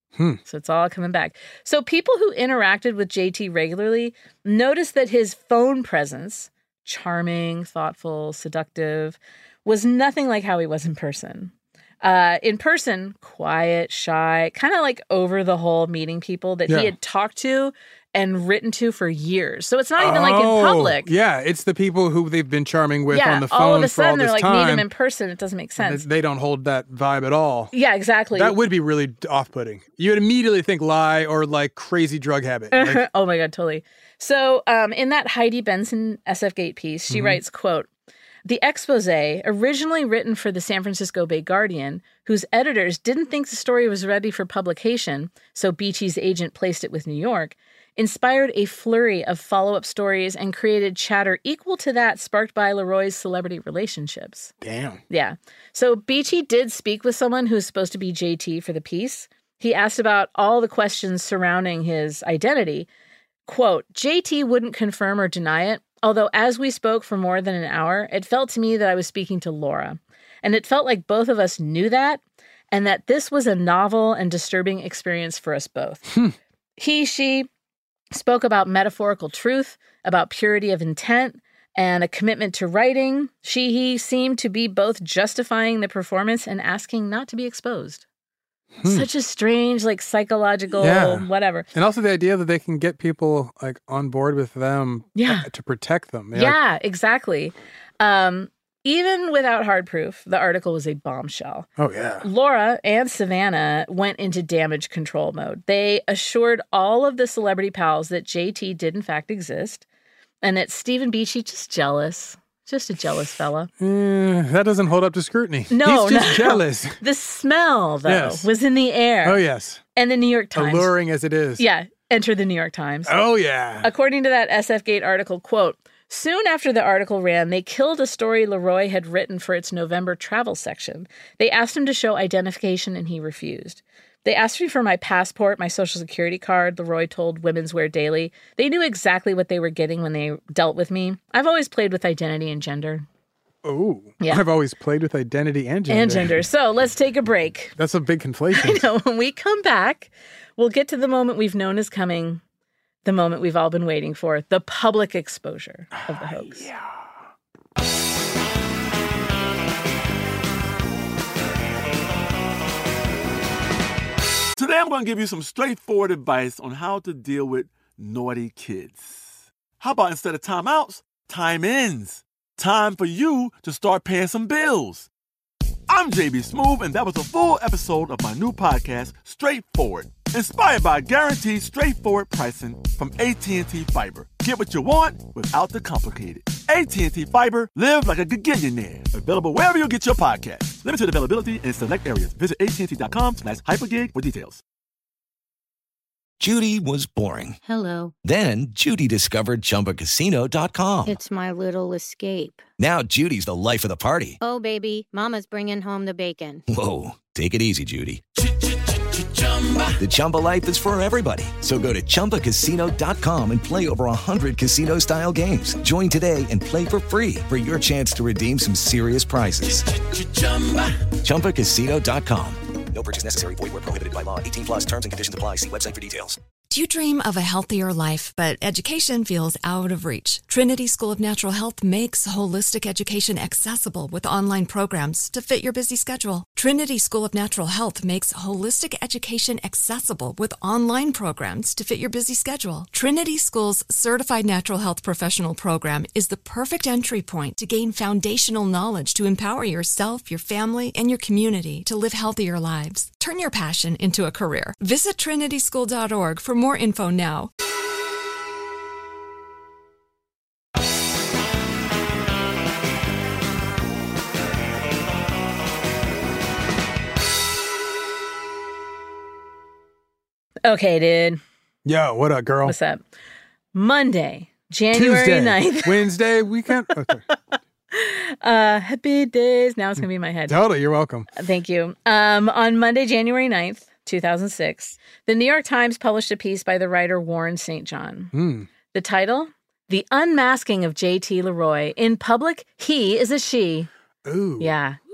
Hmm. So it's all coming back. So people who interacted with J T regularly noticed that his phone presence, charming, thoughtful, seductive, was nothing like how he was in person. Uh, in person, quiet, shy, kind of like over the whole meeting people that Yeah. he had talked to and written to for years. So it's not even like in Oh, public. Yeah, it's the people who they've been charming with yeah, on the phone all of a for all sudden they're this like, time. meet him in person. It doesn't make sense. They don't hold that vibe at all. Yeah, exactly. That would be really off-putting. You would immediately think lie or like crazy drug habit. Like, oh my God, totally. So um, in that Heidi Benson S F Gate piece, she Mhm. writes, quote, "The expose, originally written for the San Francisco Bay Guardian, whose editors didn't think the story was ready for publication, so Beachy's agent placed it with New York, inspired a flurry of follow-up stories and created chatter equal to that sparked by Leroy's celebrity relationships." Damn. Yeah. So Beachy did speak with someone who's supposed to be J T for the piece. He asked about all the questions surrounding his identity. Quote, "J T wouldn't confirm or deny it, although as we spoke for more than an hour, it felt to me that I was speaking to Laura. And it felt like both of us knew that, and that this was a novel and disturbing experience for us both." Hmm. He, she spoke about metaphorical truth, about purity of intent, and a commitment to writing. She, he seemed to be both justifying the performance and asking not to be exposed. Hmm. Such a strange, like, psychological, Yeah. whatever. And also the idea that they can get people like on board with them Yeah. uh, to protect them. Yeah, Like, exactly. Um, even without hard proof, the article was a bombshell. oh, yeah. Laura and Savannah went into damage control mode. They assured all of the celebrity pals that J T did in fact exist and that Stephen Beachy just jealous, just a jealous fella. Eh, that doesn't hold up to scrutiny. No, He's just no. jealous. The smell, though, Yes. was in the air. Oh, yes. And the New York Times. Alluring as it is. Yeah, enter the New York Times. Oh, yeah. According to that S F Gate article, quote, "Soon after the article ran, they killed a story Leroy had written for its November travel section. They asked him to show identification and he refused. They asked me for my passport, my social security card," Leroy told Women's Wear Daily. "They knew exactly what they were getting when they dealt with me. I've always played with identity and gender." Oh, Yeah. I've always played with identity and gender. And gender. So let's take a break. That's a big conflation. I know. When we come back, we'll get to the moment we've known is coming, the moment we've all been waiting for, the public exposure of the hoax. Yeah. Today I'm going to give you some straightforward advice on how to deal with naughty kids. How about instead of timeouts, time ins? Time for you to start paying some bills. I'm J B Smoove, and that was a full episode of my new podcast, Straightforward, inspired by guaranteed straightforward pricing from A T and T Fiber. Get what you want without the complicated. A T and T Fiber, live like a gigillionaire. Available wherever you get your podcast. Limited availability in select areas. Visit A T and T dot com slash hypergig for details. Judy was boring. Hello. Then Judy discovered Chumba Casino dot com. It's my little escape. Now Judy's the life of the party. Oh, baby, mama's bringing home the bacon. Whoa, take it easy, Judy. The Chumba life is for everybody. So go to Chumba Casino dot com and play over one hundred casino-style games. Join today and play for free for your chance to redeem some serious prizes. Chumba Casino dot com. No purchase necessary. Void where prohibited by law. eighteen plus terms and conditions apply. See website for details. Do you dream of a healthier life, but education feels out of reach? Trinity School of Natural Health makes holistic education accessible with online programs to fit your busy schedule. Trinity School of Natural Health makes holistic education accessible with online programs to fit your busy schedule. Trinity School's Certified Natural Health Professional Program is the perfect entry point to gain foundational knowledge to empower yourself, your family, and your community to live healthier lives. Turn your passion into a career. Visit trinity school dot org for more info now. Okay, dude. Yo, what up, girl? What's up? Monday, January Tuesday, ninth. Wednesday, weekend. Okay. Uh, happy days. Now it's going to be in my head. Totally, you're welcome. Thank you. Um, on Monday, January ninth, two thousand six, the New York Times published a piece by the writer Warren Saint John. Mm. The title, The Unmasking of J T Leroy. In public, he is a she. Ooh. Yeah. Woo.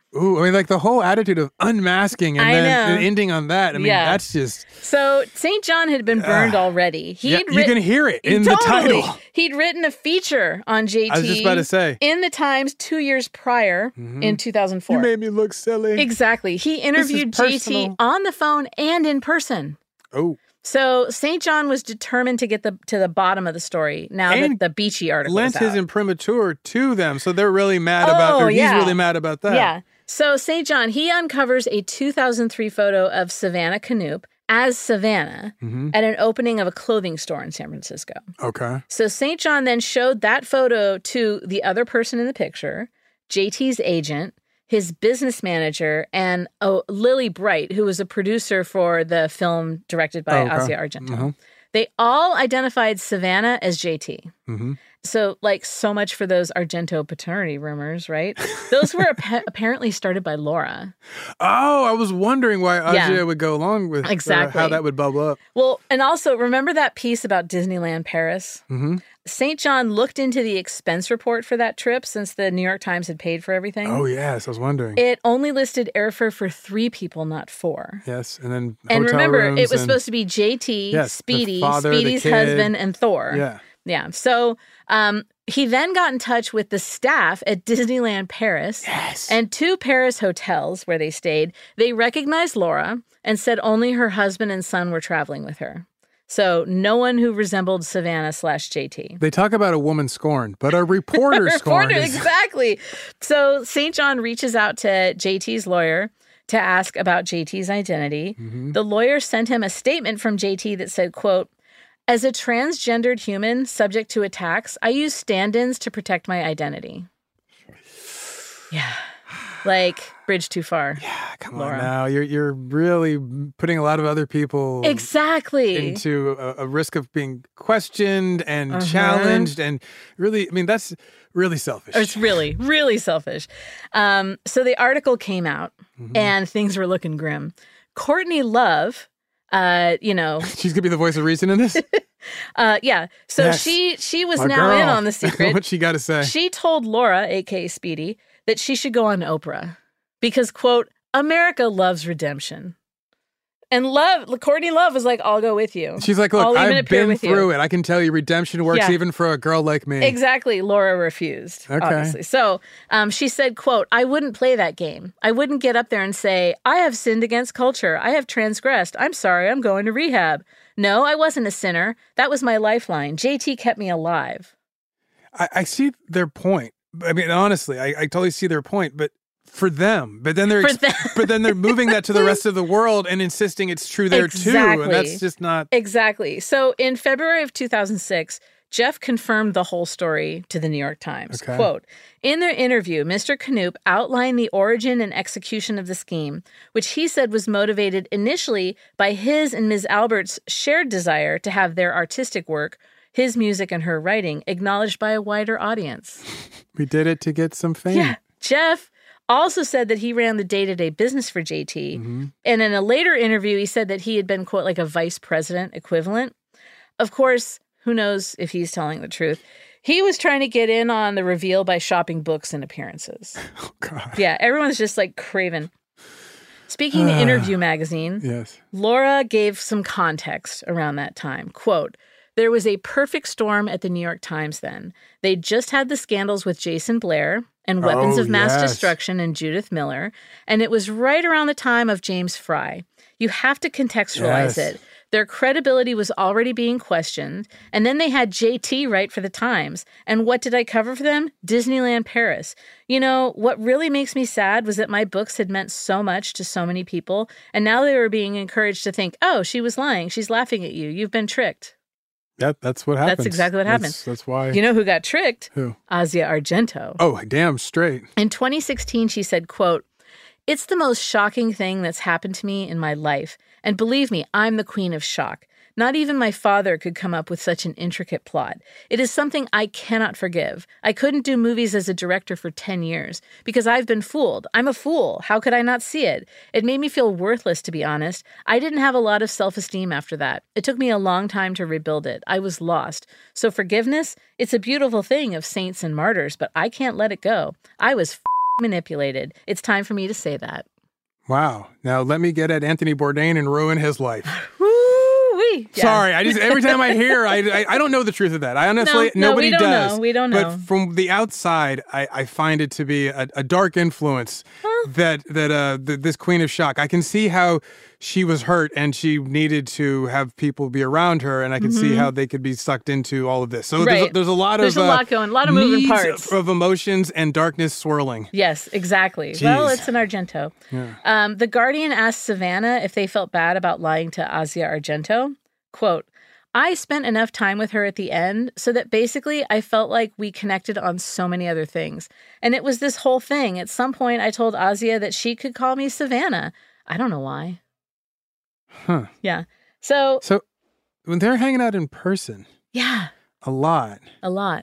Ooh, I mean, like the whole attitude of unmasking and I then know. and ending on that. I mean, Yeah. that's just... So Saint John had been burned Uh, already. He'd yeah, you writ- can hear it in the Totally. title. He'd written a feature on J T. I was just about to say. In the Times two years prior Mhm. in two thousand four. You made me look silly. Exactly. He interviewed J T personal. on the phone and in person. Oh. So Saint John was determined to get the to the bottom of the story now And that the Beachy article Lent is his out. imprimatur to them, so they're really mad Oh, about, or yeah. he's really mad about that. Yeah. So Saint John, he uncovers a two thousand three photo of Savannah Knoop as Savannah Mhm. at an opening of a clothing store in San Francisco. Okay. So Saint John then showed that photo to the other person in the picture, J T's agent, his business manager, and oh, Lily Bright, who was a producer for the film directed by Oh, okay. Asia Argento. Mhm. They all identified Savannah as J T. Mm-hmm. So, like, so much for those Argento paternity rumors, right? Those were ap- apparently started by Laura. Oh, I was wondering why Asia Yeah. would go along with uh, Exactly. how that would bubble up. Well, and also, remember that piece about Disneyland Paris? Mm-hmm. Saint John looked into the expense report for that trip since the New York Times had paid for everything. Oh, yes, I was wondering. It only listed airfare for three people, not four. yes, and then And hotel remember, rooms it was and- supposed to be J T, Yes, the Speedy, father, the Speedy's kid. husband, and Thor. Yeah. Yeah. So um, he then got in touch with the staff at Disneyland Paris and two Paris hotels where they stayed. They recognized Laura and said only her husband and son were traveling with her. So no one who resembled Savannah slash J T. They talk about a woman scorned, but a reporter scorned. Reporter, is- exactly. So Saint John reaches out to J T's lawyer to ask about J T's identity. Mhm. The lawyer sent him a statement from J T that said, quote, "As a transgendered human subject to attacks, I use stand-ins to protect my identity." Yeah. Like, bridge too far. Yeah, Come on now, you're you're really putting a lot of other people Exactly. into a, a risk of being questioned and Uh-huh. challenged, and really, I mean, that's really selfish. It's really, really selfish. Um, so the article came out Mm-hmm. and things were looking grim. Courtney Love, uh, you know, She's gonna be the voice of reason in this. uh, yeah. So Yes. she she was My now in girl. on the secret. What she got to say? She told Laura, aka Speedy, that she should go on Oprah because, quote, "America loves redemption." And Love, Courtney Love was like, "I'll go with you." She's like, look, I'll even I've appear been with you." through it. I can tell you, redemption works Yeah. even for a girl like me. Exactly. Laura refused, Okay. obviously. So um, she said, quote, "I wouldn't play that game. I wouldn't get up there and say, I have sinned against culture. I have transgressed. I'm sorry. I'm going to rehab. No, I wasn't a sinner. That was my lifeline. J T kept me alive." I, I see their point. I mean, honestly, I, I totally see their point, but for them, but then they're, For ex- them. but then they're moving that to the rest of the world and insisting it's true there too. And that's just not. Exactly. So in February of two thousand six, Jeff confirmed the whole story to the New York Times. Okay. Quote, "In their interview, Mister Knoop outlined the origin and execution of the scheme, which he said was motivated initially by his and Miz Albert's shared desire to have their artistic work, his music and her writing, acknowledged by a wider audience." We did it to get some fame. Yeah. Jeff also said that he ran the day-to-day business for J T. Mm-hmm. And in a later interview, he said that he had been, quote, like a vice president equivalent. Of course, who knows if he's telling the truth. He was trying to get in on the reveal by shopping books and appearances. Oh, God. Yeah, everyone's just like craven. Speaking to Interview magazine, Yes. Laura gave some context around that time. Quote, "There was a perfect storm at the New York Times then. They just had the scandals with Jason Blair and Weapons Oh, of Mass yes. Destruction and Judith Miller, and it was right around the time of James Fry. You have to contextualize Yes. it. Their credibility was already being questioned, and then they had J T write for the Times. And what did I cover for them? Disneyland Paris. You know, what really makes me sad was that my books had meant so much to so many people, and now they were being encouraged to think, oh, she was lying. She's laughing at you. You've been tricked." Yeah, that's what happens. That's exactly what happened. That's, that's why. You know who got tricked? Who? Asia Argento. Oh, damn straight. In twenty sixteen, she said, quote, "It's the most shocking thing that's happened to me in my life. And believe me, I'm the queen of shock. Not even my father could come up with such an intricate plot. It is something I cannot forgive. I couldn't do movies as a director for ten years because I've been fooled. I'm a fool. How could I not see it? It made me feel worthless, to be honest. I didn't have a lot of self-esteem after that. It took me a long time to rebuild it. I was lost. So forgiveness, it's a beautiful thing of saints and martyrs, but I can't let it go. I was f***ing manipulated. It's time for me to say that. Wow. Now let me get at Anthony Bourdain and ruin his life. Woo-wee. Yeah. Sorry, I just every time I hear, I, I I don't know the truth of that. I honestly, no, no, nobody we don't does. Know. We don't know. But from the outside, I, I find it to be a, a dark influence huh? that that uh the, this Queen of Shock. I can see how she was hurt and she needed to have people be around her, and I can mm-hmm. see how they could be sucked into all of this. So right. there's, a, there's a lot there's of a lot uh, going, a lot of moving parts of emotions and darkness swirling. Yes, exactly. Jeez. Well, it's an Argento. Yeah. Um, the Guardian asked Savannah if they felt bad about lying to Asia Argento. Quote, I spent enough time with her at the end so that basically I felt like we connected on so many other things. And it was this whole thing. At some point, I told Asia that she could call me Savannah. I don't know why. Huh. Yeah. So. So when they're hanging out in person. Yeah. A lot. A lot.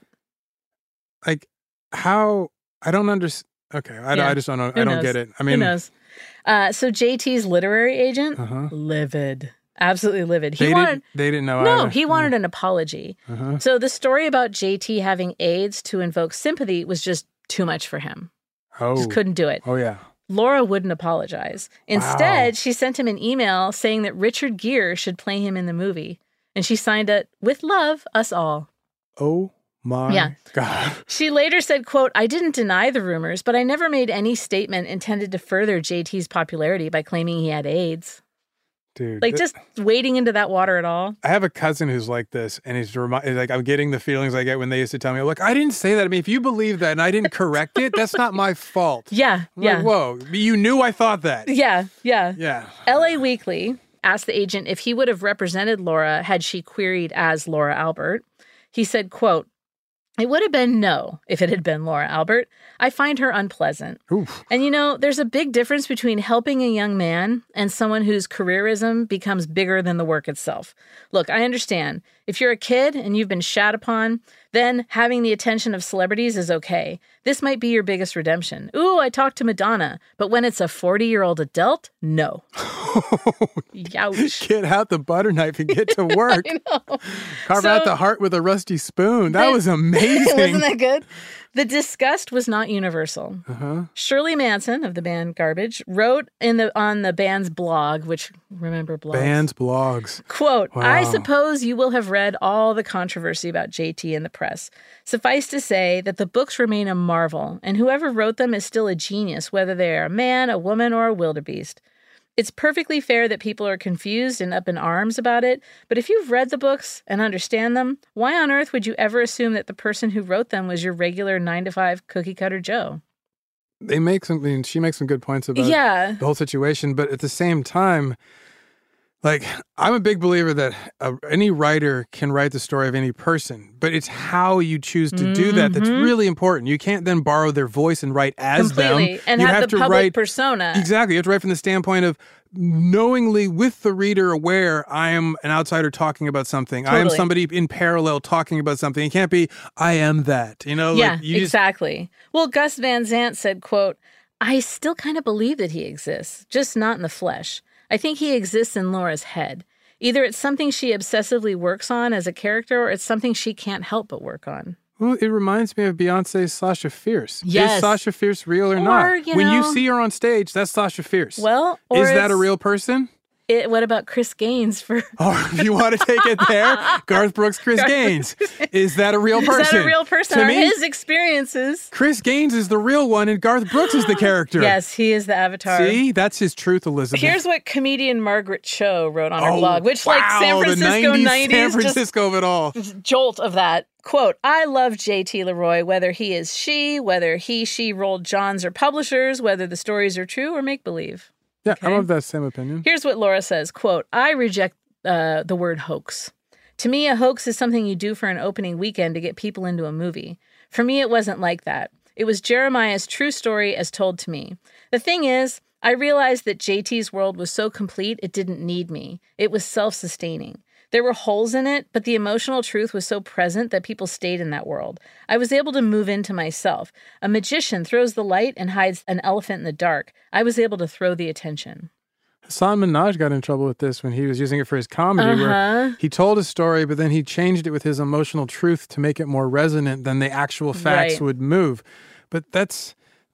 Like how, I don't understand. Okay. I, yeah. I just don't know. Who I don't knows? get it. I mean. Who knows? Uh, so J T's literary agent, uh-huh. livid. Absolutely livid. He they wanted. Didn't, they didn't know. No, either. he wanted yeah. an apology. Uh-huh. So the story about J T having AIDS to invoke sympathy was just too much for him. Oh, just couldn't do it. Oh yeah. Laura wouldn't apologize. Instead, wow. she sent him an email saying that Richard Gere should play him in the movie, and she signed it with love, us all. Oh. My yeah. God. She later said, quote, I didn't deny the rumors, but I never made any statement intended to further J T's popularity by claiming he had AIDS. Dude. Like, th- just wading into that water at all. I have a cousin who's like this, and he's remi- like, I'm getting the feelings I get when they used to tell me, look, I didn't say that. I mean, if you believe that and I didn't correct it, that's not my fault. Yeah, I'm yeah. Like, whoa, you knew I thought that. Yeah, yeah. Yeah. L A Weekly asked the agent if he would have represented Laura had she queried as Laura Albert. He said, quote, it would have been no if it had been Laura Albert. I find her unpleasant. Oof. And you know, there's a big difference between helping a young man and someone whose careerism becomes bigger than the work itself. Look, I understand. If you're a kid and you've been shat upon, then having the attention of celebrities is okay. This might be your biggest redemption. Ooh, I talked to Madonna. But when it's a forty-year-old adult, no. Youch. Get out the butter knife and get to work. I know. Carve So- out the heart with a rusty spoon. That The- was amazing. Wasn't that good? The disgust was not universal. Uh-huh. Shirley Manson of the band Garbage wrote in the on the band's blog, which remember blogs. Band's blogs. Quote, Wow. I suppose you will have read all the controversy about J T in the press. Suffice to say that the books remain a marvel, and whoever wrote them is still a genius, whether they are a man, a woman, or a wildebeest. It's perfectly fair that people are confused and up in arms about it, but if you've read the books and understand them, why on earth would you ever assume that the person who wrote them was your regular nine to five cookie cutter Joe? They make some, I mean, she makes some good points about Yeah. the whole situation, but at the same time, like, I'm a big believer that uh, any writer can write the story of any person, but it's how you choose to do that that's Mhm. really important. You can't then borrow their voice and write as Completely. them. And you have, have the to public write persona. Exactly. You have to write from the standpoint of knowingly, with the reader aware, I am an outsider talking about something. I am Totally. somebody in parallel talking about something. It can't be, I am that. You know, Yeah, like you just, exactly. Well, Gus Van Sant said, quote, I still kind of believe that he exists, just not in the flesh. I think he exists in Laura's head. Either it's something she obsessively works on as a character, or it's something she can't help but work on. Well, it reminds me of Beyonce's Sasha Fierce. Yes. Is Sasha Fierce real or, Or, not? you When you know- see her on stage, that's Sasha Fierce. Well, or is that a it's- real person? It, what about Chris Gaines for? Or if you want to take it there, Garth Brooks, Chris Garth Gaines. Is that a real Is person? that a real person? To Are me, his experiences? Chris Gaines is the real one and Garth Brooks is the character. Yes, he is the avatar. See? That's his truth, Elizabeth. Here's what comedian Margaret Cho wrote on her Oh, blog, which like wow, San the Francisco nineties, nineties, San just Francisco of it all. jolt of that. Quote, I love J T Leroy, whether he is she, whether he, she rolled Johns or publishers, whether the stories are true or make-believe. Yeah, Okay. I'm of that same opinion. Here's what Laura says, quote, I reject uh, the word hoax. To me, a hoax is something you do for an opening weekend to get people into a movie. For me, it wasn't like that. It was Jeremiah's true story as told to me. The thing is, I realized that J T's world was so complete it didn't need me. It was self-sustaining. There were holes in it, but the emotional truth was so present that people stayed in that world. I was able to move into myself. A magician throws the light and hides an elephant in the dark. I was able to throw the attention. Hassan Minhaj got in trouble with this when he was using it for his comedy, Uh-huh. where he told a story, but then he changed it with his emotional truth to make it more resonant than the actual facts Right. would move. But that's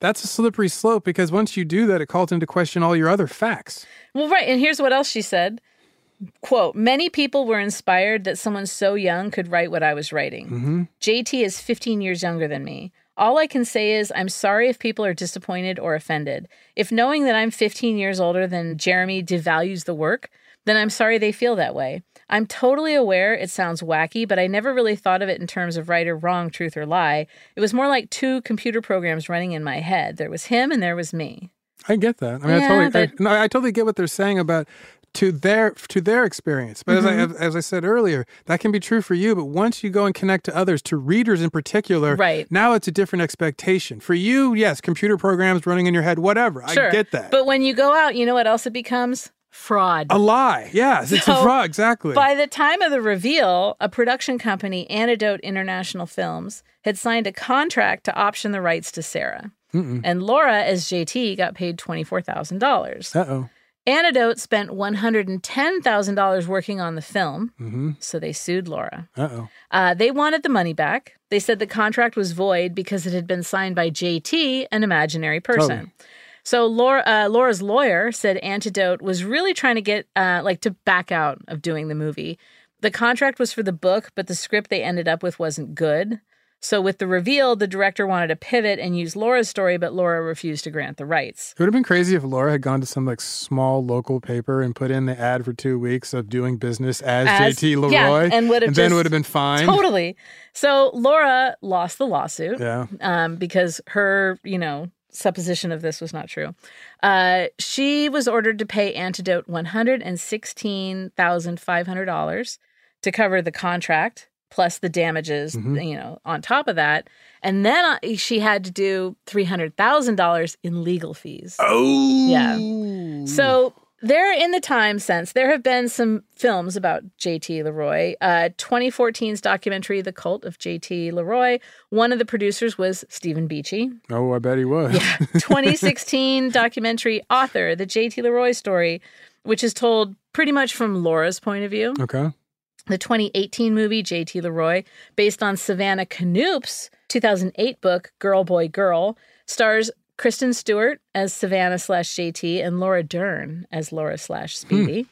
that's a slippery slope because once you do that, it calls into question all your other facts. Well, right. And here's what else she said. Quote, many people were inspired that someone so young could write what I was writing. Mm-hmm. J T is fifteen years younger than me. All I can say is I'm sorry if people are disappointed or offended. If knowing that I'm fifteen years older than Jeremy devalues the work, then I'm sorry they feel that way. I'm totally aware it sounds wacky, but I never really thought of it in terms of right or wrong, truth or lie. It was more like two computer programs running in my head. There was him and there was me. I get that. I mean, yeah, I totally, but, I, no, I totally get what they're saying about to their to their experience. But mm-hmm. as I as I said earlier, that can be true for you. But once you go and connect to others, to readers in particular, right. now it's a different expectation. For you, yes, computer programs running in your head, whatever. Sure. I get that. But when you go out, you know what else it becomes? Fraud. A lie. Yes, it's so, a fraud. Exactly. By the time of the reveal, a production company, Antidote International Films, had signed a contract to option the rights to Sarah. Mm-mm. And Laura, as J T, got paid twenty-four thousand dollars. Uh-oh. Antidote spent one hundred ten thousand dollars working on the film, mm-hmm. so they sued Laura. Uh-oh. Uh, they wanted the money back. They said the contract was void because it had been signed by J T, an imaginary person. Totally. So Laura, uh, Laura's lawyer said Antidote was really trying to get, uh, like, to back out of doing the movie. The contract was for the book, but the script they ended up with wasn't good. So with the reveal, the director wanted to pivot and use Laura's story, but Laura refused to grant the rights. It would have been crazy if Laura had gone to some like small local paper and put in the ad for two weeks of doing business as, as J T Leroy, yeah, and, would have and just, then would have been fine. Totally. So Laura lost the lawsuit yeah. um, because her, you know, supposition of this was not true. Uh, she was ordered to pay Antidote one hundred sixteen thousand five hundred dollars to cover the contract, plus the damages, mm-hmm. you know, on top of that. And then she had to do three hundred thousand dollars in legal fees. Oh! Yeah. So there, in the time since, there have been some films about J T Leroy. Uh, twenty fourteen's documentary, The Cult of J T Leroy. One of the producers was Stephen Beachy. Oh, I bet he was. Yeah. twenty sixteen documentary, Author, The J T Leroy Story, which is told pretty much from Laura's point of view. Okay. The twenty eighteen movie, J T Leroy, based on Savannah Knoop's two thousand eight book, Girl, Boy, Girl, stars Kristen Stewart as Savannah slash J T and Laura Dern as Laura slash Speedy. Hmm.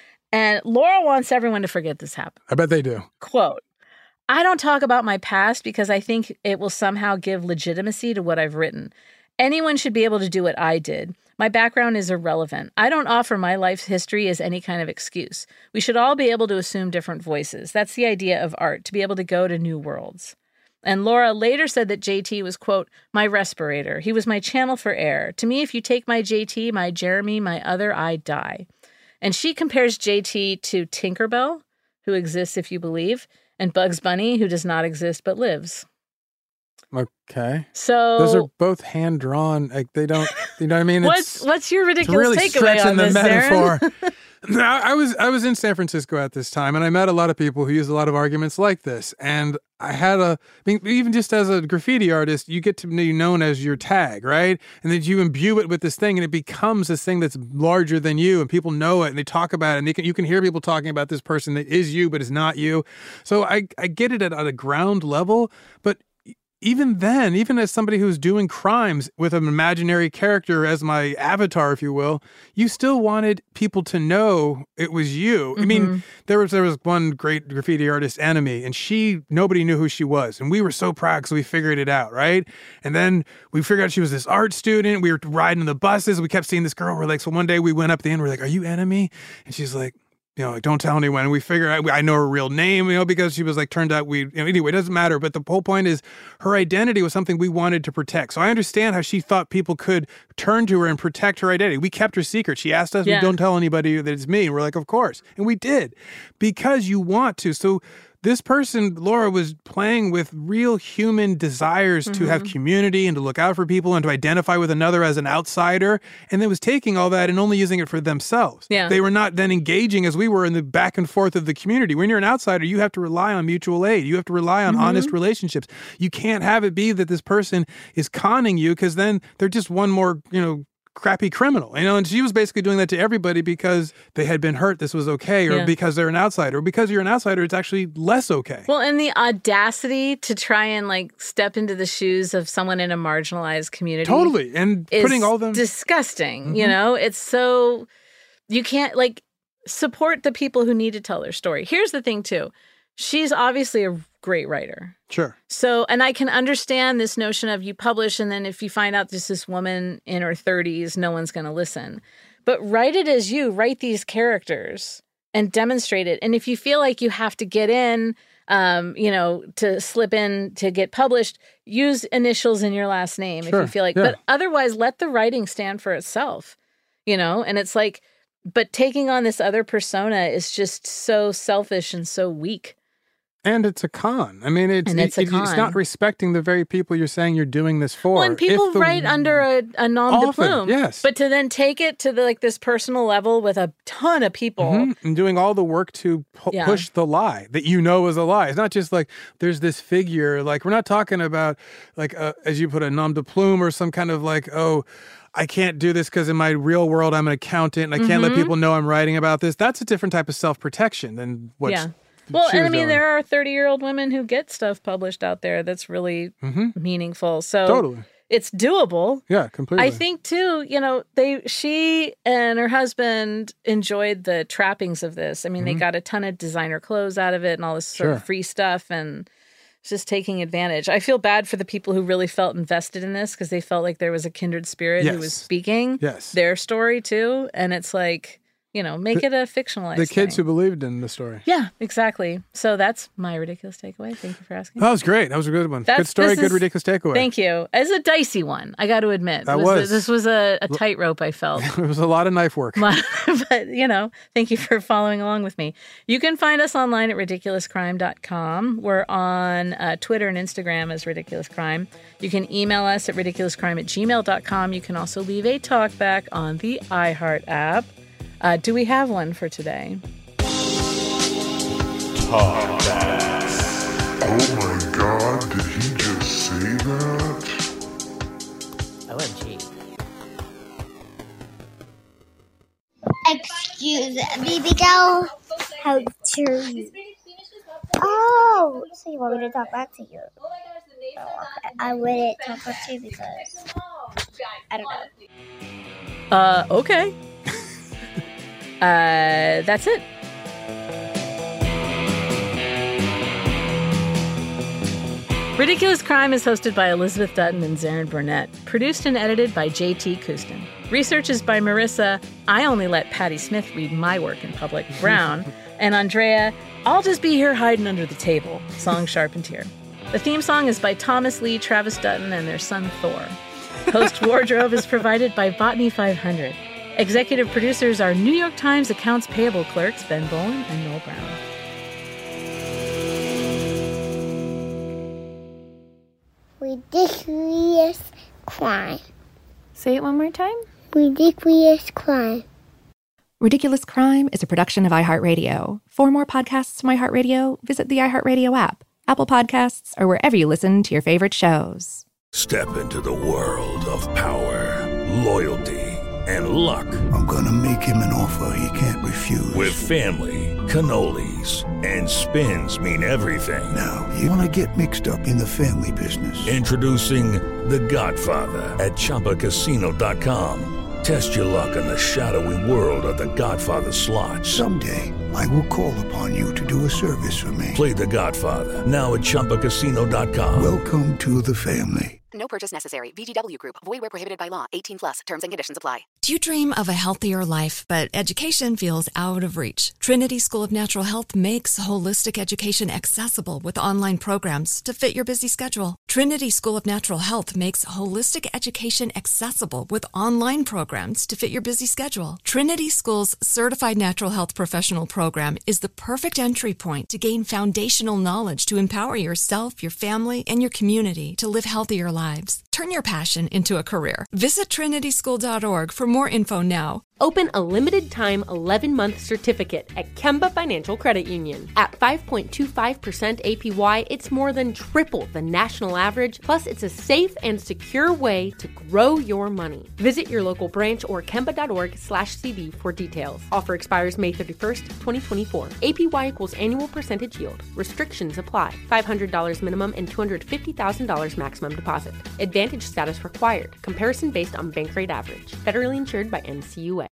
And Laura wants everyone to forget this happened. I bet they do. Quote, I don't talk about my past because I think it will somehow give legitimacy to what I've written. Anyone should be able to do what I did. My background is irrelevant. I don't offer my life's history as any kind of excuse. We should all be able to assume different voices. That's the idea of art, to be able to go to new worlds. And Laura later said that J T was, quote, my respirator. He was my channel for air. To me, if you take my J T, my Jeremy, my other, I die. And she compares J T to Tinkerbell, who exists if you believe, and Bugs Bunny, who does not exist but lives. Okay. So those are both hand drawn. Like they don't, you know what I mean? What's it's, what's your ridiculous really takeaway on the this, metaphor. Aaron? Now, I was I was in San Francisco at this time, and I met a lot of people who use a lot of arguments like this. And I had a, I mean, even just as a graffiti artist, you get to be known as your tag, right? And then you imbue it with this thing, and it becomes this thing that's larger than you, and people know it, and they talk about it, and they can, you can hear people talking about this person that is you, but is not you. So I, I get it at, at a ground level, but even then, even as somebody who's doing crimes with an imaginary character as my avatar, if you will, you still wanted people to know it was you. Mm-hmm. I mean, there was there was one great graffiti artist, Enemy, and she, nobody knew who she was. And we were so proud because we figured it out, right? And then we figured out she was this art student. We were riding the buses. We kept seeing this girl. We're like, so one day we went up to the end. We're like, are you Enemy? And she's like, you know, like, don't tell anyone. And we figure out, I know her real name, you know, because she was like, turned out we, you know, anyway, it doesn't matter. But the whole point is her identity was something we wanted to protect. So I understand how she thought people could turn to her and protect her identity. We kept her secret. She asked us, yeah. we don't tell anybody that it's me. And we're like, of course. And we did because you want to. So this person, Laura, was playing with real human desires mm-hmm. to have community and to look out for people and to identify with another as an outsider, and then was taking all that and only using it for themselves. Yeah. They were not then engaging as we were in the back and forth of the community. When you're an outsider, you have to rely on mutual aid. You have to rely on mm-hmm. honest relationships. You can't have it be that this person is conning you because then they're just one more, you know, crappy criminal, you know, and she was basically doing that to everybody because they had been hurt. This was okay, or Yeah. because they're an outsider, or because you're an outsider, it's actually less okay. Well, and the audacity to try and like step into the shoes of someone in a marginalized community. Totally. And is putting all them disgusting, you Mhm. know? It's so you can't like support the people who need to tell their story. Here's the thing too. She's obviously a great writer. Sure. So, and I can understand this notion of you publish and then if you find out this this woman in her thirties, no one's going to listen. But write it as you, write these characters and demonstrate it. And if you feel like you have to get in, um, you know, to slip in to get published, use initials in your last name Sure. if you feel like, Yeah. but otherwise let the writing stand for itself, you know? And it's like, but taking on this other persona is just so selfish and so weak. And it's a con. I mean, it's, And it's a it- it's con. not respecting the very people you're saying you're doing this for. Well, and people If the- write under a, a nom de Often, plume. yes. But to then take it to the, like this personal level with a ton of people. Mhm. And doing all the work to pu- Yeah. push the lie that you know is a lie. It's not just like there's this figure. Like we're not talking about like a, as you put a nom de plume or some kind of like, oh, I can't do this because in my real world I'm an accountant and I can't let Mhm. people know I'm writing about this. That's a different type of self-protection than what yeah. Well, she and I was mean, doing. there are thirty-year-old women who get stuff published out there that's really Mhm. meaningful. So Totally. it's doable. Yeah, completely. I think too, you know, they she and her husband enjoyed the trappings of this. I mean, they Mhm. got a ton of designer clothes out of it and all this sort Sure. of free stuff and it's just taking advantage. I feel bad for the people who really felt invested in this because they felt like there was a kindred spirit who Yes. was speaking Yes. their story too. And it's like, you know, make The- it a fictionalized The kids thing. who believed in the story. Yeah, exactly. So that's my ridiculous takeaway. Thank you for asking. That was great. That was a good one. That's- good story, this good is- ridiculous takeaway. Thank you. As a dicey one, I got to admit. That It was. This was a, a tightrope I felt. It was a lot of knife work. But, you know, thank you for following along with me. You can find us online at ridiculous crime dot com. We're on uh, Twitter and Instagram as Ridiculous Crime. You can email us at ridiculous crime at gmail dot com. You can also leave a talkback on the iHeart app. Uh, do we have one for today? Oh my god, did he just say that? O M G. Excuse me, Miguel. How dare you? Oh, so you want me to talk back to you? Oh, okay. I wouldn't talk back to you because I don't know. Uh, okay. uh, that's it. Ridiculous Crime is hosted by Elizabeth Dutton and Zarin Burnett, produced and edited by J T Kustin. Research is by Marissa, I only let Patti Smith read my work in public, Brown, and Andrea, I'll just be here hiding under the table, Song Charpentier. The theme song is by Thomas Lee, Travis Dutton, and their son Thor. Host wardrobe is provided by Botany five hundred. Executive producers are New York Times accounts payable clerks Ben Bowen and Noel Brown. Ridiculous crime. Say it one more time. Ridiculous crime. Ridiculous Crime is a production of iHeartRadio. For more podcasts from iHeartRadio, visit the iHeartRadio app, Apple Podcasts, or wherever you listen to your favorite shows. Step into the world of power, loyalty, and luck. I'm gonna make him an offer he can't refuse. With family, cannolis, and spins mean everything. Now, you wanna get mixed up in the family business. Introducing The Godfather at Chumba Casino dot com. Test your luck in the shadowy world of The Godfather slot. Someday, I will call upon you to do a service for me. Play The Godfather, now at Chumba Casino dot com. Welcome to the family. No purchase necessary. V G W Group. Void where prohibited by law. eighteen plus. Terms and conditions apply. Do you dream of a healthier life, but education feels out of reach? Trinity School of Natural Health makes holistic education accessible with online programs to fit your busy schedule. Trinity School of Natural Health makes holistic education accessible with online programs to fit your busy schedule. Trinity School's Certified Natural Health Professional Program is the perfect entry point to gain foundational knowledge to empower yourself, your family, and your community to live healthier lives. Turn your passion into a career. Visit trinity school dot org for more info now. Open a limited-time eleven-month certificate at Kemba Financial Credit Union. At five point two five percent A P Y, it's more than triple the national average, plus it's a safe and secure way to grow your money. Visit your local branch or kemba dot org slash c d for details. Offer expires May thirty-first, twenty twenty-four. A P Y equals annual percentage yield. Restrictions apply. five hundred dollars minimum and two hundred fifty thousand dollars maximum deposit. Advantage status required. Comparison based on bank rate average. Federally insured by N C U A.